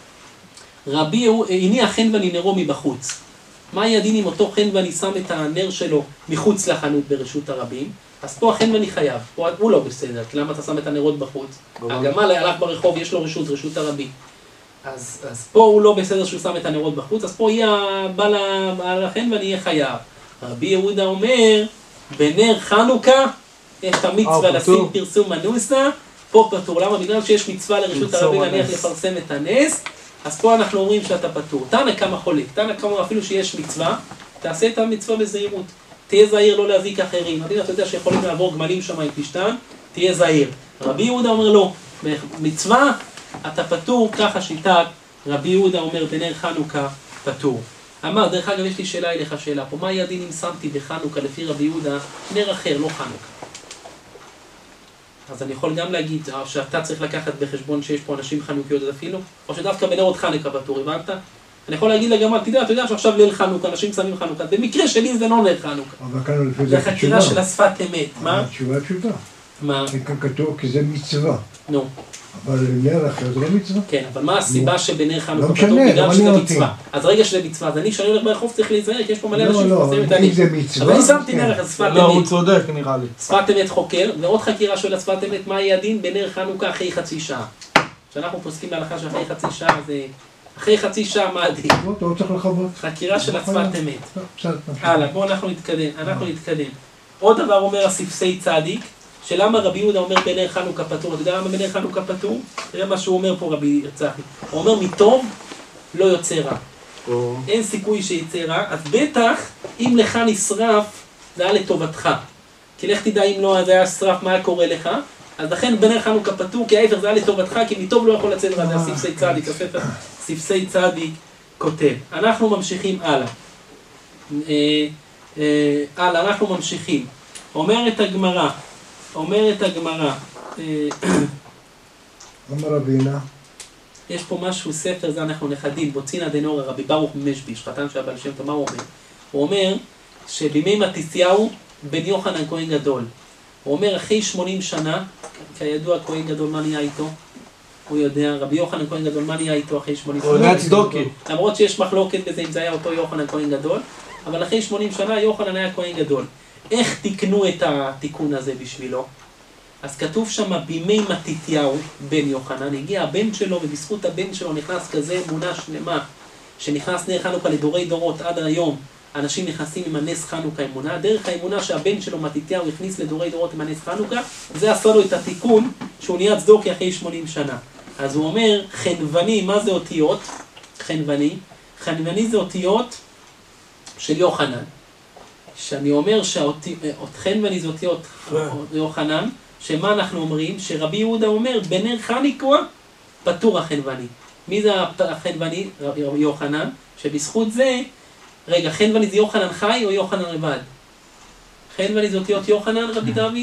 רבי הניח חנווני נרו מבחוץ. מה הדין אם אותו חנווני שם את הנר שלו מחוץ לחנות ברשות הרבים? אז פה החנווני חייב, פה הוא לא בסדר, כי למה אתה שם את הנרות בחוץ? הגמל הלך ברחוב, יש לו רשות, רשות הרבים. אז, אז פה הוא לא בסדר שהוא שם את הנרות בחוץ, אז פה יהיה בעל החנווני יהיה חייב. רבי יהודה אומר, בנר חנוכה יש את המצווה לשים פרסום מנוסה, פה פטור. למה? בגלל שיש מצווה לרשות הרבים להניח לפרסם את הנס, אז פה אנחנו אומרים שאתה פטור. תנא קמא חולק, תנא קמא אפילו שיש מצווה, תעשה את המצווה בזהירות. תהיה זהיר לא להזיק אחרים. אתה יודע שיכולים לעבור גמלים שם עם פשטן, תהיה זהיר. רבי יהודה אומר לא, מצווה אתה פטור, ככה שיטת רבי יהודה אומר בנר חנוכה פטור. אמר, דרך אגב יש לי שאלה אליך שאלה פה, מה הדין אם שמתי בחנוכה לפי רבי יהודה נר אחר, לא חנוכה? אז אני יכול גם להגיד שאתה צריך לקחת בחשבון שיש פה אנשים חנוכיות אפילו, או שדווקא בנרות חנוכה פטור, הבנת? אני יכול להגיד לגמל, תדע, אתה יודע שעכשיו ליל חנוכה, אנשים שמים חנוכה, במקרה שלי זה לא נר חנוכה. זה חקירה של השפת אמת, מה? התשובה פשוטה. מה? כאן כתוב כי זה מצווה. נו. אבל נר אחר זה לא מצווה. כן, אבל מה הסיבה שבנר חנוכה לא פטור? משנה, בגלל לא שזה מעניין מצווה. אז רגע שזה מצווה, אז אני כשאני הולך ברחוב צריך להיזהר, כי יש פה מלא אנשים לא, שפרסמים את לא, אני. אם זה מצווה. אז אני שמתי נר אחר, שפת לא, הוא אמת. צודק נראה לי. שפת אמת חוקר, ועוד חקירה של השפת אמת, מה יהיה הדין בנר חנוכה אחרי חצי שעה? כשאנחנו פוסקים להלכה שאחרי חצי שעה זה... אחרי חצי שעה מה הדין? אתה לא צריך לחוות. חקירה של השפת אמת. בסדר, הלאה, בואו אנחנו נתקדם, אנחנו נתקדם. עוד דבר אומר הספסי צדיק, שלמה רבי יהודה אומר בנר חנוכה פטור? אתה יודע למה בנר חנוכה פטור? תראה מה שהוא אומר פה רבי צחי. הוא אומר מטוב לא יוצא רע. אין סיכוי שיצא רע, אז בטח אם לך נשרף זה היה לטובתך. כי לך תדע אם לא, אז היה שרף, מה היה קורה לך? אז לכן בנר חנוכה פטור, כי ההפך זה היה לטובתך, כי מטוב לא יכול לצאת רע, זה הספסי צדיק, הספר ספסי צדיק כותב. אנחנו ממשיכים הלאה. הלאה, אנחנו ממשיכים. אומרת הגמרא, אומרת הגמרא, אומר רבינה. יש פה משהו, ספר זה אנחנו נכדים, בוצינא דנורא רבי ברוך ממשביש, חתן של הבעל שם טוב, מה הוא אומר? הוא אומר שבימי מתתיהו בן יוחנן כהן גדול. הוא אומר אחרי שמונים שנה, כידוע כהן גדול מה נהיה איתו? הוא יודע, רבי יוחנן כהן גדול מה נהיה איתו אחרי שמונים שנה? הוא יודע צדוקי. למרות שיש מחלוקת בזה אם זה היה אותו יוחנן כהן גדול, אבל אחרי שמונים שנה יוחנן היה כהן גדול. איך תיקנו את התיקון הזה בשבילו? אז כתוב שם בימי מתתיהו בן יוחנן, הגיע הבן שלו ובזכות הבן שלו נכנס כזה אמונה שלמה, שנכנס נר חנוכה לדורי דורות עד היום, אנשים נכנסים עם הנס חנוכה אמונה, דרך האמונה שהבן שלו מתתיהו הכניס לדורי דורות עם הנס חנוכה, זה עשה לו את התיקון שהוא נהיה צדוקי אחרי שמונים שנה. אז הוא אומר, חנווני, מה זה אותיות? חנווני, חנווני זה אותיות של יוחנן. שאני אומר חנווני זה אותיות יוחנן, שמה אנחנו אומרים? שרבי יהודה אומר, בנר חנוכה פטור החנווני. מי זה החנווני? יוחנן, שבזכות זה, רגע, חנווני זה יוחנן חי או יוחנן לבד? חנווני זה אותיות יוחנן, רבי דוד?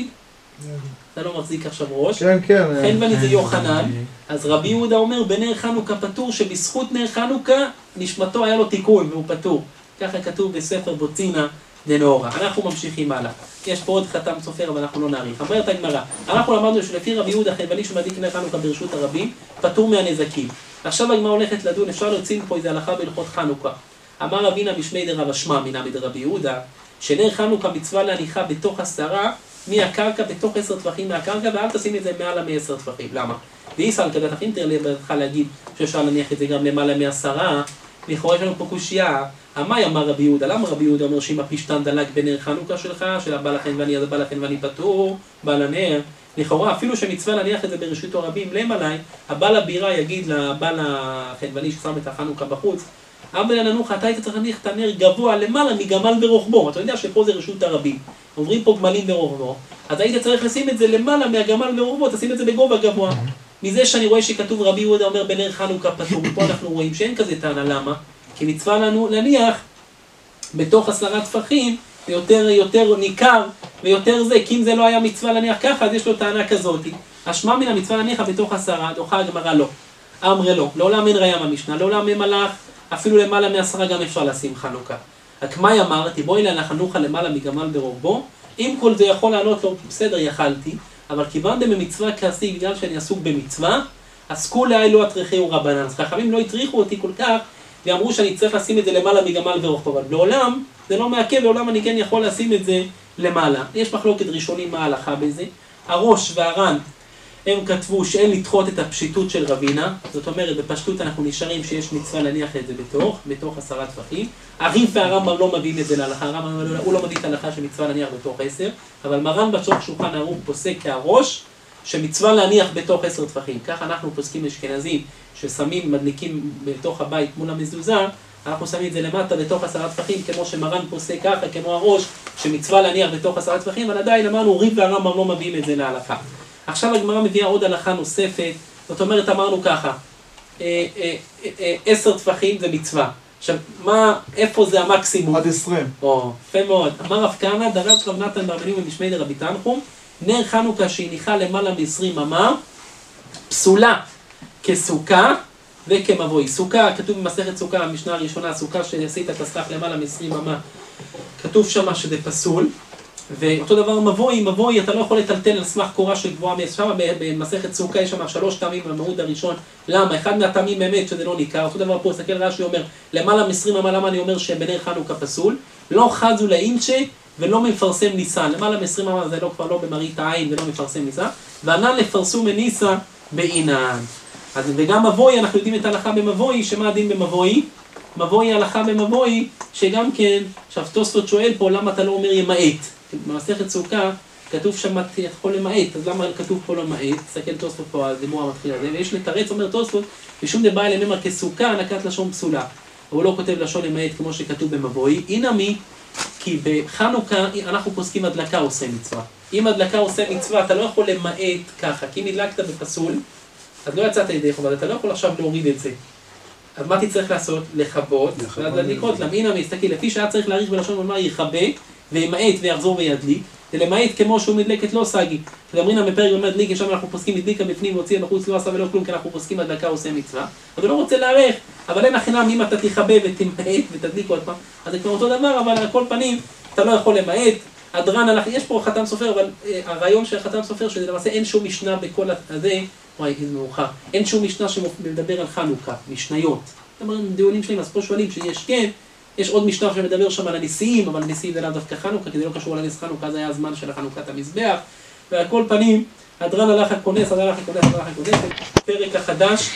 אתה לא מחזיק עכשיו ראש. כן, כן. חנווני זה יוחנן, אז רבי יהודה אומר, בנר חנוכה פטור, שבזכות נר חנוכה, נשמתו היה לו תיקון, והוא פטור. ככה כתוב בספר בוצינה דנאורה. אנחנו ממשיכים הלאה. יש פה עוד חתם סופר, אבל אנחנו לא נאריך. אומרת הגמרא, אנחנו למדנו שלפי רבי יהודה חנווני שמדליק נר חנוכה ברשות הרבים, פטור מהנזקים. עכשיו הגמרא הולכת לדון, אפשר להוציא פה איזה הלכה בהלכות חנוכה. אמר רבינה משמי דרב אשמע מינא מדרבי יהודה, שנר חנוכה מצווה להניחה בתוך עשרה מהקרקע, בתוך עשר טווחים מהקרקע, ואל תשים את זה מעלה מעשר טווחים. למה? ואיסל כדת אחים תראה לך להגיד שאפשר להניח את זה גם למעלה מעשרה, לכאורה יש לנו פה קושייה. המאי אמר רבי יהודה, למה רבי יהודה אומר שאם הפשתן דלק בנר חנוכה שלך, של הבעל החנווני, אז הבעל החנווני פטור, בעל הנר, לכאורה אפילו שמצווה להניח את זה ברשות הרבים למעלה, הבעל הבירה יגיד לבעל החנווני ששם את החנוכה בחוץ, אבא לננוך, אתה היית צריך להניח את הנר גבוה למעלה מגמל ברוחבו. אתה יודע שפה זה רשות הרבים, עוברים פה גמלים ברוחבו, אז היית צריך לשים את זה למעלה מהגמל ברוחבו, תשים את זה בגובה גבוה. מזה שאני רואה שכתוב רבי יהודה אומר בנר חנוכה פטור, פה אנחנו רואים שאין כזה טענה. למה? כי מצווה לנו להניח בתוך עשרה טפחים, יותר, יותר ניכר ויותר זה, כי אם זה לא היה מצווה להניח ככה, אז יש לו טענה כזאת. אשמע מן המצווה להניח בתוך עשרה, דוחה הגמרא לא. אמרי לא, לעולם אין ראיה מהמשנה, לעולם אין מלאך, אפילו למעלה מעשרה גם אפשר לשים חנוכה. רק מה אמרתי, בואי להנחנוכה למעלה מגמל ברוחבו, אם כל זה יכול לענות לו, בסדר, יכלתי, אבל כיוונתם במצווה כעשי, בגלל שאני עסוק במצווה, אז כולי לא אטריחהו רבנן. אז חכמים לא הטריחו אותי כל כך, ואמרו שאני צריך לשים את זה למעלה מגמל ברוחבו, אבל לעולם זה לא מעכב, לעולם אני כן יכול לשים את זה למעלה. יש מחלוקת ראשונים מה ההלכה בזה. הראש והר"ן הם כתבו שאין לדחות את הפשיטות של רבינה, זאת אומרת בפשטות אנחנו נשארים שיש מצווה להניח את זה בתוך, בתוך עשרה טפחים. הרי"ף והרמב"ם לא מביאים את זה להלכה, הרמב"ם הוא לא מביא את ההלכה שמצווה להניח בתוך עשר, אבל מרן בתוך שולחן ערוך פוסק כהראש שמצווה להניח בתוך עשר טפחים. כך אנחנו פוסקים אשכנזים ששמים, מדליקים בתוך הבית מול המזוזה, אנחנו שמים את זה למטה בתוך עשרה טפחים, כמו שמרן פוסק ככה, כמו הראש שמצווה להניח בתוך עשרה טפחים, אבל עדיין אמרנו רי"ף והרמב"ם לא מביאים את זה להלכה. עכשיו הגמרא מביאה עוד הלכה נוספת, זאת אומרת אמרנו ככה, עשר טפחים זה מצווה. עכשיו, מה, איפה זה המקסימום? עד עשרים. או, יפה מאוד. אמר רב כהנא, דרש רב נתן בר מניהו ומשמי דרבי תנחום, נר חנוכה שהניחה למעלה מ-עשרים אמה, פסולה כסוכה וכמבוי. סוכה, כתוב במסכת סוכה, המשנה הראשונה, סוכה שעשית כסך למעלה מ-עשרים אמה, כתוב שמה שזה פסול. ואותו דבר מבוי, מבוי אתה לא יכול לטלטל על סמך קורה של גבוהה שם במסכת סוכה, יש שם שלוש טעמים במעוד הראשון. למה? אחד מהטעמים באמת שזה לא ניכר. אותו דבר פה, סתכל רש"י אומר, למעלה מ-עשרים אמה, למה אני אומר שבנר חנוכה פסול? לא חזו לאינצ'ה ולא מפרסם ניסן. למעלה מ-עשרים אמה זה לא, כבר לא במראית העין ולא מפרסם ניסן. וענן לפרסום מניסה בעינן. אז וגם מבוי, אנחנו יודעים את ההלכה במבוי, שמה הדין במבוי? מבוי ההלכה במבוי, שגם כן, עכשיו תוספות שואל פה, למה אתה לא אומר ימעט? במסכת סוכה כתוב שם יכול למעט, אז למה כתוב פה למעט? תסתכל תוספות פה, הדיבור המתחיל הזה, ויש לתרץ, אומר תוספות, ושום דבר אלה ממר כסוכה, נקט לשון פסולה. הוא לא כותב לשון למעט כמו שכתוב במבוי. הנה מי, כי בחנוכה אנחנו פוסקים הדלקה עושה מצווה. אם הדלקה עושה מצווה, אתה לא יכול למעט ככה, כי אם הדלקת בפסול, אז לא יצאת ידי חובה, אתה לא יכול עכשיו להוריד את זה. אז מה תצטרך לעשות? לחבות, ואז לקרות להם. הנה מי, תסתכל, לפי שהיה צריך להאריך בלשון ולומר יכבה, וימעט ויחזור וידליק, ולמעט כמו שהוא מדלקת לא סגי. ואמרינה בפרק אומר דליק, שם אנחנו פוסקים מדליקה בפנים והוציאה בחוץ, לא עשה ולא כלום, כי אנחנו פוסקים הדלקה עושה מצווה. אבל לא רוצה להאריך, אבל אין החינם אם אתה תכבה ותמעט ותדליק עוד פעם, אז זה כבר אותו דבר, אבל על כל פנים אתה לא יכול למעט. הדרן הלך, יש פה חתם סופר, אבל uh, הרעיון של חתם סופר שזה למעשה אין שום משנה בכל הזה, וואי, איזה מאוחר, אין שום משנה שמדבר על חנוכה, משניות. זאת אומרת, דיונים שלהם, אז פה שואלים שיש כן, יש עוד משנה שמדבר שם על הנשיאים, אבל הנשיאים זה לא דווקא חנוכה, כי זה לא קשור לנס חנוכה, זה היה הזמן של חנוכת המזבח, ועל כל פנים, הדרן הלך הכונס, הדרן הלך הכונס, הדרן הלך הכונס, פרק החדש,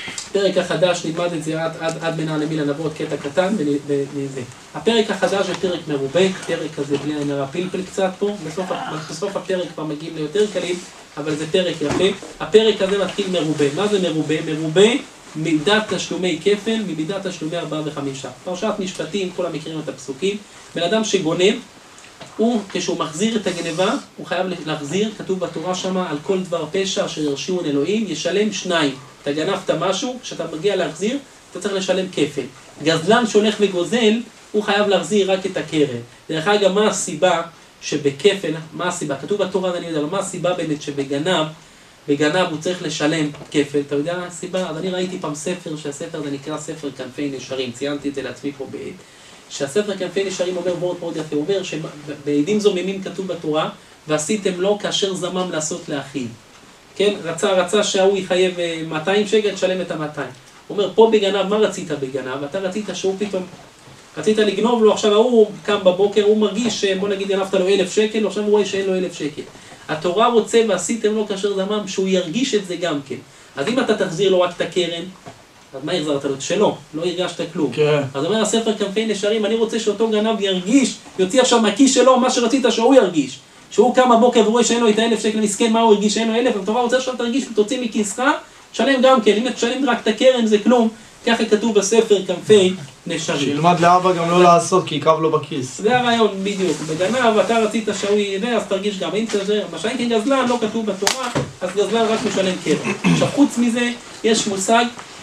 פרק החדש, נלמד את זה עד, עד, עד בנה למילה נבוא, קטע קטן, וזה. הפרק החדש זה פרק מרובה, פרק כזה בלי עין הרע פלפל קצת פה, בסוף, בסוף הפרק כבר מגיעים ליותר קלים, אבל זה פרק יפה. הפרק הזה מתחיל מרובה. מה זה מרובה? מרובה מידת תשלומי כפל, ממידת תשלומי ארבעה וחמישה. פרשת משפטים, כל המכירים את הפסוקים. בן אדם שגונב, הוא, כשהוא מחזיר את הגניבה, הוא חייב להחזיר, כתוב בתורה שמה, על כל דבר פשע אשר ירשיעון אלוהים, ישלם שניים. אתה גנבת משהו, כשאתה מגיע להחזיר, אתה צריך לשלם כפל. גזלן שהולך וגוזל, הוא חייב להחזיר רק את הקרן. דרך אגב, מה הסיבה שבכפל, מה הסיבה? כתוב בתורה, אני יודע, אבל מה הסיבה באמת שבגנב, בגנב הוא צריך לשלם כפל? אתה יודע מה הסיבה? אז אני ראיתי פעם ספר, שהספר זה נקרא ספר כנפי נשרים, ציינתי את זה לעצמי פה בעד. שהספר כנפי נשרים אומר מאוד מאוד יפה, הוא אומר שבעדים זוממים כתוב בתורה, ועשיתם לו כאשר זמם לעשות לאחיו. כן, רצה, רצה שההוא יחייב מאתיים שקל, תשלם את ה-מאתיים. הוא אומר, פה בגנב, מה רצית בגנב? אתה רצית שהוא פתאום, רצית לגנוב לו, עכשיו ההוא קם בבוקר, הוא מרגיש, בוא נגיד, גנבת לו אלף שקל, עכשיו הוא רואה שאין לו אלף שקל. התורה רוצה ועשיתם לו כאשר זמם, שהוא ירגיש את זה גם כן. אז אם אתה תחזיר לו רק את הקרן, אז מה החזרת לו? שלא, לא הרגשת כלום. כן. אז אומר הספר כנפי נשרים, אני רוצה שאותו גנב ירגיש, יוציא עכשיו מהכיס שלו מה שרצית שהוא ירגיש. שהוא קם בבוקר ורואה שאין לו את האלף שקל מסכן, מה הוא הרגיש שאין לו אלף, התורה רוצה עכשיו תרגיש ותוציא מכיסך, תשלם גם כן, אם תשלם רק את הקרן זה כלום, ככה כתוב בספר כנפי נשרים. שילמד לאבא גם לא לעשות כי יקב לו בכיס. זה הרעיון בדיוק, בגנב אתה רצית שהוא ידע, אז תרגיש גם, אם תזר, מה שאין כן גזלן לא כתוב בתורה, אז גזלן רק משלם קרן. עכשיו חוץ מזה, יש מושג,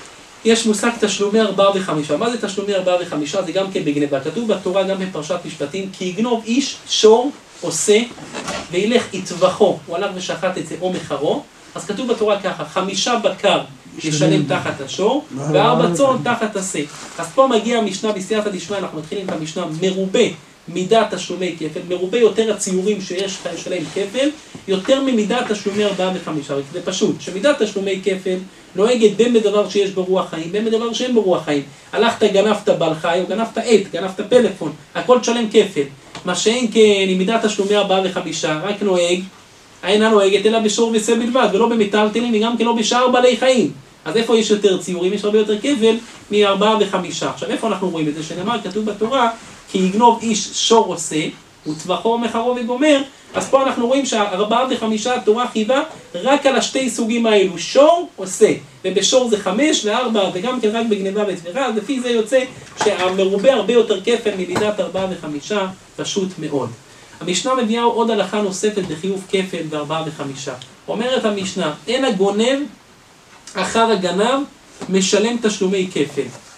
יש מושג תשלומי ארבעה וחמישה. מה זה תשלומי ארבעה וחמישה? זה גם כן בגנבה. כתוב בתורה גם בפרשת משפטים, כי יגנוב איש שור עושה וילך יטבחו, הוא הלך ושחט את זה או מחרו, אז כתוב בתורה ככה, חמישה בקר ישלם תחת השור, וארבע צאן תחת השה. אז פה מגיע המשנה בסייעתא דשמיא, אנחנו מתחילים את המשנה מרובה מידת תשלומי כפל, מרובה יותר הציורים שיש לך לשלם כפל, יותר ממידת תשלומי ארבעה וחמישה. זה פשוט, שמידת תשלומי כפל נוהגת בין בדבר שיש ברוח חיים, בין בדבר שאין ברוח חיים. הלכת, גנבת בעל חי, או גנבת עט, גנבת פלאפון, הכל תשלם כפל. מה שאין כן, עם מידת תשלומי ארבעה וחמישה, רק נוהג, אינה נוהגת אלא בשור ושה בלבד, ולא במטלטלים, וגם כן לא בשאר בעלי חיים. אז איפה יש יותר ציורים? יש הרבה יותר כפל מארבעה וחמישה. עכשיו איפה אנחנו רואים את זה? שנאמר, כתוב בתורה, כי יגנוב איש שור עושה, וטבחו מחרו וגומר, אז פה אנחנו רואים שהארבעה וחמישה התורה חייבה רק על השתי סוגים האלו, שור עושה, ובשור זה חמש וארבע, וגם כן רק בגניבה וטביחה, אז לפי זה יוצא שהמרובה הרבה יותר כפל ממידת ארבעה וחמישה, פשוט מאוד. המשנה מביאה עוד הלכה נוספת בחיוב כפל וארבעה וחמישה. אומרת המשנה, אין הגונב אחר הגנב משלם תשלומי כפל.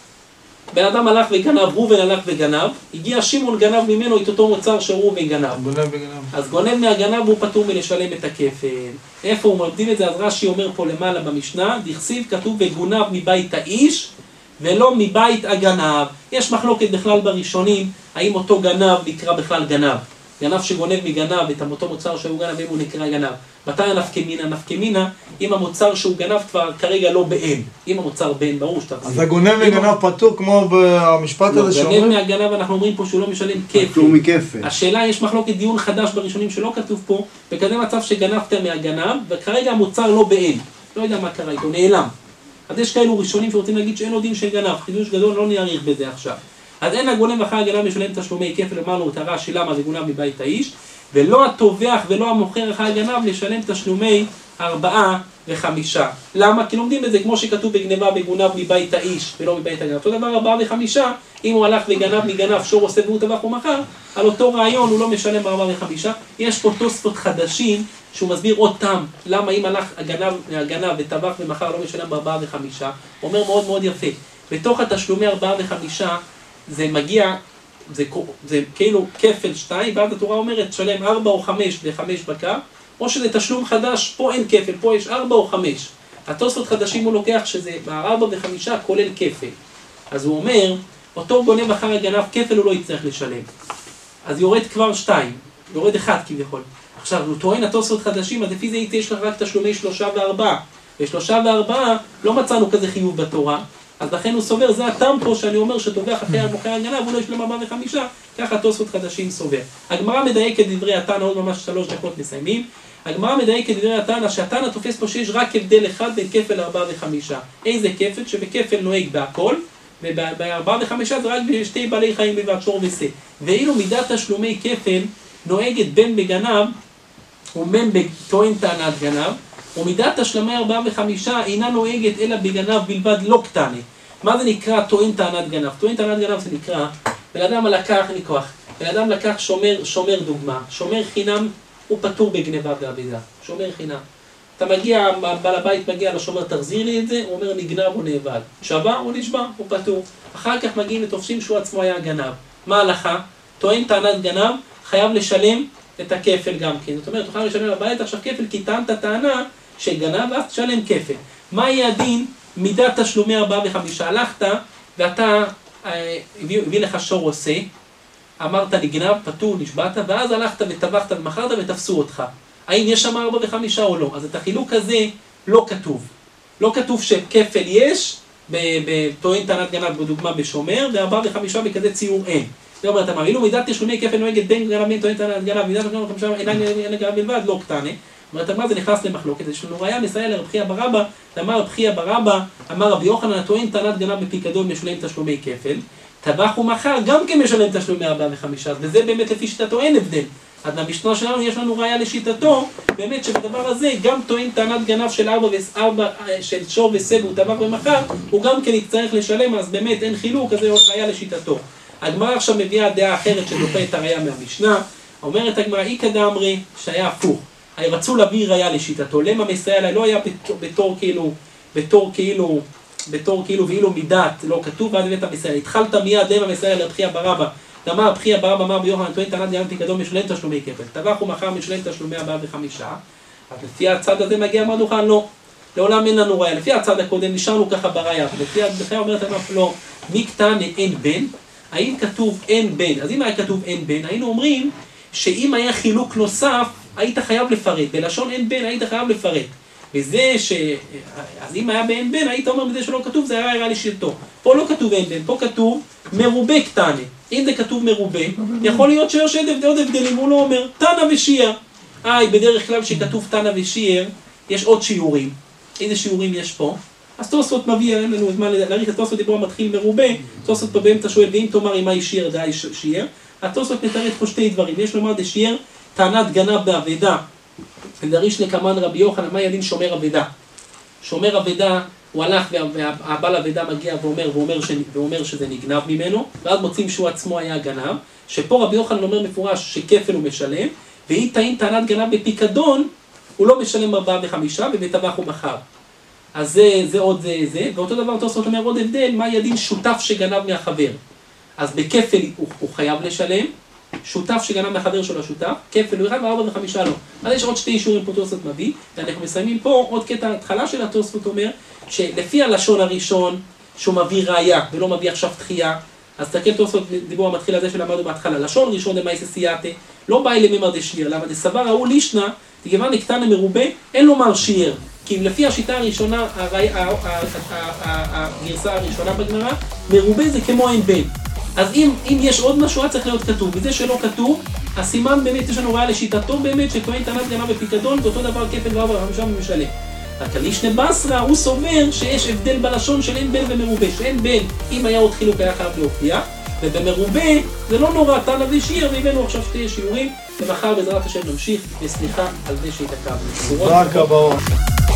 בן אדם הלך וגנב, ראובן הלך וגנב, הגיע שמעון גנב ממנו את אותו מוצר שראובן גנב. גונב וגנב. אז גונב מהגנב הוא פטור מלשלם את הכפל. איפה הוא מבדיל את זה? אז רש"י אומר פה למעלה במשנה, דכסיב כתוב וגונב מבית האיש ולא מבית הגנב. יש מחלוקת בכלל בראשונים, האם אותו גנב נקרא בכלל גנב. גנב שגונב מגנב את אותו מוצר שהוא גנב, אם הוא נקרא גנב. מתי נפקמינה? נפקמינה, אם המוצר שהוא גנב כבר כרגע לא בעין. אם המוצר בעין, ברור שאתה... אז הגונב מגנב פטור כמו במשפט הזה שאומרים? גונב מהגנב אנחנו אומרים פה שהוא לא משלם כפל. פטור מכפל. השאלה, יש מחלוקת דיון חדש בראשונים שלא כתוב פה, בכזה מצב שגנבת מהגנב, וכרגע המוצר לא בעין. לא יודע מה קרה איתו, נעלם. אז יש כאלו ראשונים שרוצים להגיד שאין לו דין של גנב, חידוש גדול, לא נאריך בזה עכשיו. אז אין הגונב אחר הגנב משלם תשלומי כפל, אמרנו את הרש"י למה זה גונב מבית האיש, ולא הטובח ולא המוכר אחר הגנב לשלם תשלומי ארבעה וחמישה. למה? כי לומדים את זה כמו שכתוב בגנבה בגונב מבית האיש ולא מבית הגנב. אותו דבר ארבעה וחמישה, אם הוא הלך וגנב מגנב שור עושה והוא טבח ומכר, על אותו רעיון הוא לא משלם ארבעה וחמישה. יש פה תוספות חדשים שהוא מסביר עוד טעם, למה אם הלך הגנב, הגנב וטבח ומכר לא משלם ארבעה וחמישה. אומר מאוד מאוד יפה. בתוך התשלומי ארבעה וחמישה זה מגיע, זה, זה כאילו כפל שתיים, ואז התורה אומרת שלם ארבע או חמש וחמש בקר, או שזה תשלום חדש, פה אין כפל, פה יש ארבע או חמש. התוספות חדשים הוא לוקח שזה ארבע וחמישה כולל כפל. אז הוא אומר, אותו גונב אחר הגנב כפל הוא לא יצטרך לשלם. אז יורד כבר שתיים, יורד אחד כביכול. עכשיו, הוא טוען התוספות חדשים, אז לפי זה יש לך רק תשלומי שלושה וארבעה. ושלושה וארבעה לא מצאנו כזה חיוב בתורה, אז לכן הוא סובר, זה הטעם פה שאני אומר שטובח אחרי המוכר הגנב, הוא לא ישלם ארבעה וחמישה, ככה תוספות חדשים סובר. הגמרא מדייקת דברי התנא, עוד ממש שלוש דקות מסיימים. הגמרא מדייקת דברי התנא, שהתנא תופס פה שיש רק הבדל אחד בין כפל ארבעה וחמישה. איזה כפל? שבכפל נוהג בהכל, ובארבעה וחמישה זה רק בשתי בעלי חיים בלבד, שור ושה. ואילו מידת תשלומי כפל נוהגת בין בגנב ובין בטוען טענת גנב, ומידת תשלומי ארבעה וחמישה אינה נוהגת אלא בגנב בלבד לא קטני. מה זה נקרא טוען טענת גנב? טוען טענת גנב זה נקרא, בן אדם לקח, אין לי כוח, בן אדם לקח שומר, שומר דוגמה, שומר חינם הוא פטור בגניבה ואבידה, שומר חינם. אתה מגיע, בעל הבית מגיע לשומר, תחזיר לי את זה, הוא אומר נגנב או נאבד. שבר או נשבר, הוא פטור. אחר כך מגיעים ותופסים שהוא עצמו היה גנב. מה ההלכה? טוען טענת גנב, חייב לשלם את הכפל גם כן. זאת אומרת, תוכל לשלם לבית עכשיו כפל, כי טענת טענה שגנב, ואז תשלם כפל. מה יהיה הדין? מידת תשלומי ארבעה וחמישה. הלכת, ואתה, אה, הביא, הביא לך שור עושה, אמרת נגנב, פטור, נשבעת, ואז הלכת וטבחת ומכרת ותפסו אותך. האם יש שם ארבע וחמישה או לא? אז את החילוק הזה לא כתוב. לא כתוב שכפל יש, בטוען טענת גנב בדוגמה בשומר, וארבע וחמישה בכזה ציור אין. זה אומרת, אמר, אילו מידת תשלומי כפל נוהגת בין גנב בין טוען טענת גנב, מידת תשלומי חמישה אינה גנב בלבד, לא קטנה. אומרת, אמר, זה נכנס למחלוקת. יש לנו ראיה מסייע לרב חייא בר אבא, אמר רב חייא בר אבא, אמר רבי יוחנן, הטוען טענת גנב בפיקדון משלם תשלומי כפל, טבח ומכר גם כן משלם תשלומי ארבע וחמישה, וזה באמת לפי שיטתו אין הבדל. אז במשנה שלנו יש לנו ראיה לשיטתו, באמת שבדבר הזה גם טוען טענת גנב של ארבע וארבע, של שור וסב הוא טבח ומכר, הוא גם כן יצטרך לשלם, אז באמת אין חילוק, אז זה ראיה לשיטתו. הגמרא עכשיו מביאה דעה אחרת שדוחה את הראיה מהמשנה, אומרת הגמרא, איקא דאמרי שהיה הפוך, רצו להביא ראיה לשיטתו, למה מסייע לה, לא היה בתור כאילו, בתור כאילו, בתור כאילו ואילו מידת, לא כתוב, ואז הבאת מסייע, התחלת מיד למה מסייע לרב חייא בר אבא, אמר רב חייא בר אבא אמר ביוחנן טוען טענת גנב פיקדון משלם תשלומי כפל, טבח ומכר משלם תשלומי ארבעה וחמישה, אז לפי הצד הזה מגיע מרדוכן, לא, לעולם אין לנו ראיה, לפי הצד הקודם נשארנו ככה בראיה, לפי הצד אומרת אמר לא, מקטן אין בן, האם כתוב אין בן, אז אם היה כתוב אין בן, היינו אומרים שאם היה חילוק נוסף, היית חייב לפרט, בלשון אין בן היית חייב לפרט, וזה ש... אז אם היה באין בן, היית אומר בזה שלא כתוב, זה היה הראה לשיטתו. פה לא כתוב אין בן, פה כתוב מרובה קטנה. אם זה כתוב מרובה, יכול להיות שיש עוד הבדלים, הוא לא אומר תנא ושיער. אה, בדרך כלל שכתוב תנא ושיער, יש עוד שיעורים. איזה שיעורים יש פה? אז תוספות מביא, אין לנו זמן להאריך, תוספות דיבור מתחיל מרובה, תוספות פה באמצע שואל, ואם תאמר אם היא שיער, דהי שיער. התוספות מתארת פה שתי דברים, יש לומר דשיער, טענת גנב באבדה. ודריש לקמן רבי יוחנן, מה ידין שומר אבדה? שומר אבדה, הוא הלך והבעל אבדה מגיע ואומר, ואומר, ש... ואומר שזה נגנב ממנו, ואז מוצאים שהוא עצמו היה גנב, שפה רבי יוחנן אומר מפורש שכפל הוא משלם, והיא טעין טענת גנב בפיקדון, הוא לא משלם ארבעה וחמישה, ובטבח הוא מחר. אז זה, זה עוד זה, זה, ואותו דבר תוספות אומר עוד הבדל, מה ידין שותף שגנב מהחבר? אז בכפל הוא, הוא חייב לשלם, שותף שגנב מהחבר שלו השותף, כפל הוא אחד וארבע וחמישה לא. אז יש עוד שתי אישורים פה תוספות מביא, ואנחנו מסיימים פה עוד קטע התחלה של התוספות אומר, שלפי הלשון הראשון, שהוא מביא ראיה ולא מביא עכשיו תחייה, אז תקל תוספות דיבור המתחיל הזה שלמדנו בהתחלה, לשון ראשון דמייסה סייעתה, לא בא אלי ממר דשיר, למה דסבר ראו לישנה, תגוון נקטן מרובה, אין לומר שיר, כי לפי השיטה הראשונה, הגרסה הראשונה בגמרא, מרובה זה כמו אין בן. אז אם, אם יש עוד משהו, היה צריך להיות כתוב. וזה שלא כתוב, הסימן באמת, יש לנו ראיה לשיטתו באמת, שטוען טענת גנב בפיקדון, ואותו דבר כפל וארבע וחמישה ומשלם. רק על ישנה בסרא, הוא סובר שיש הבדל בלשון של אין בן ומרובה, שאין בן, אם היה עוד חילוק היה חייב להופיע, ובמרובה זה לא נורא, תנא ושיער, והבאנו עכשיו שתי שיעורים, ומחר בעזרת השם נמשיך, וסליחה על זה שהתעכבנו. רק הבאות.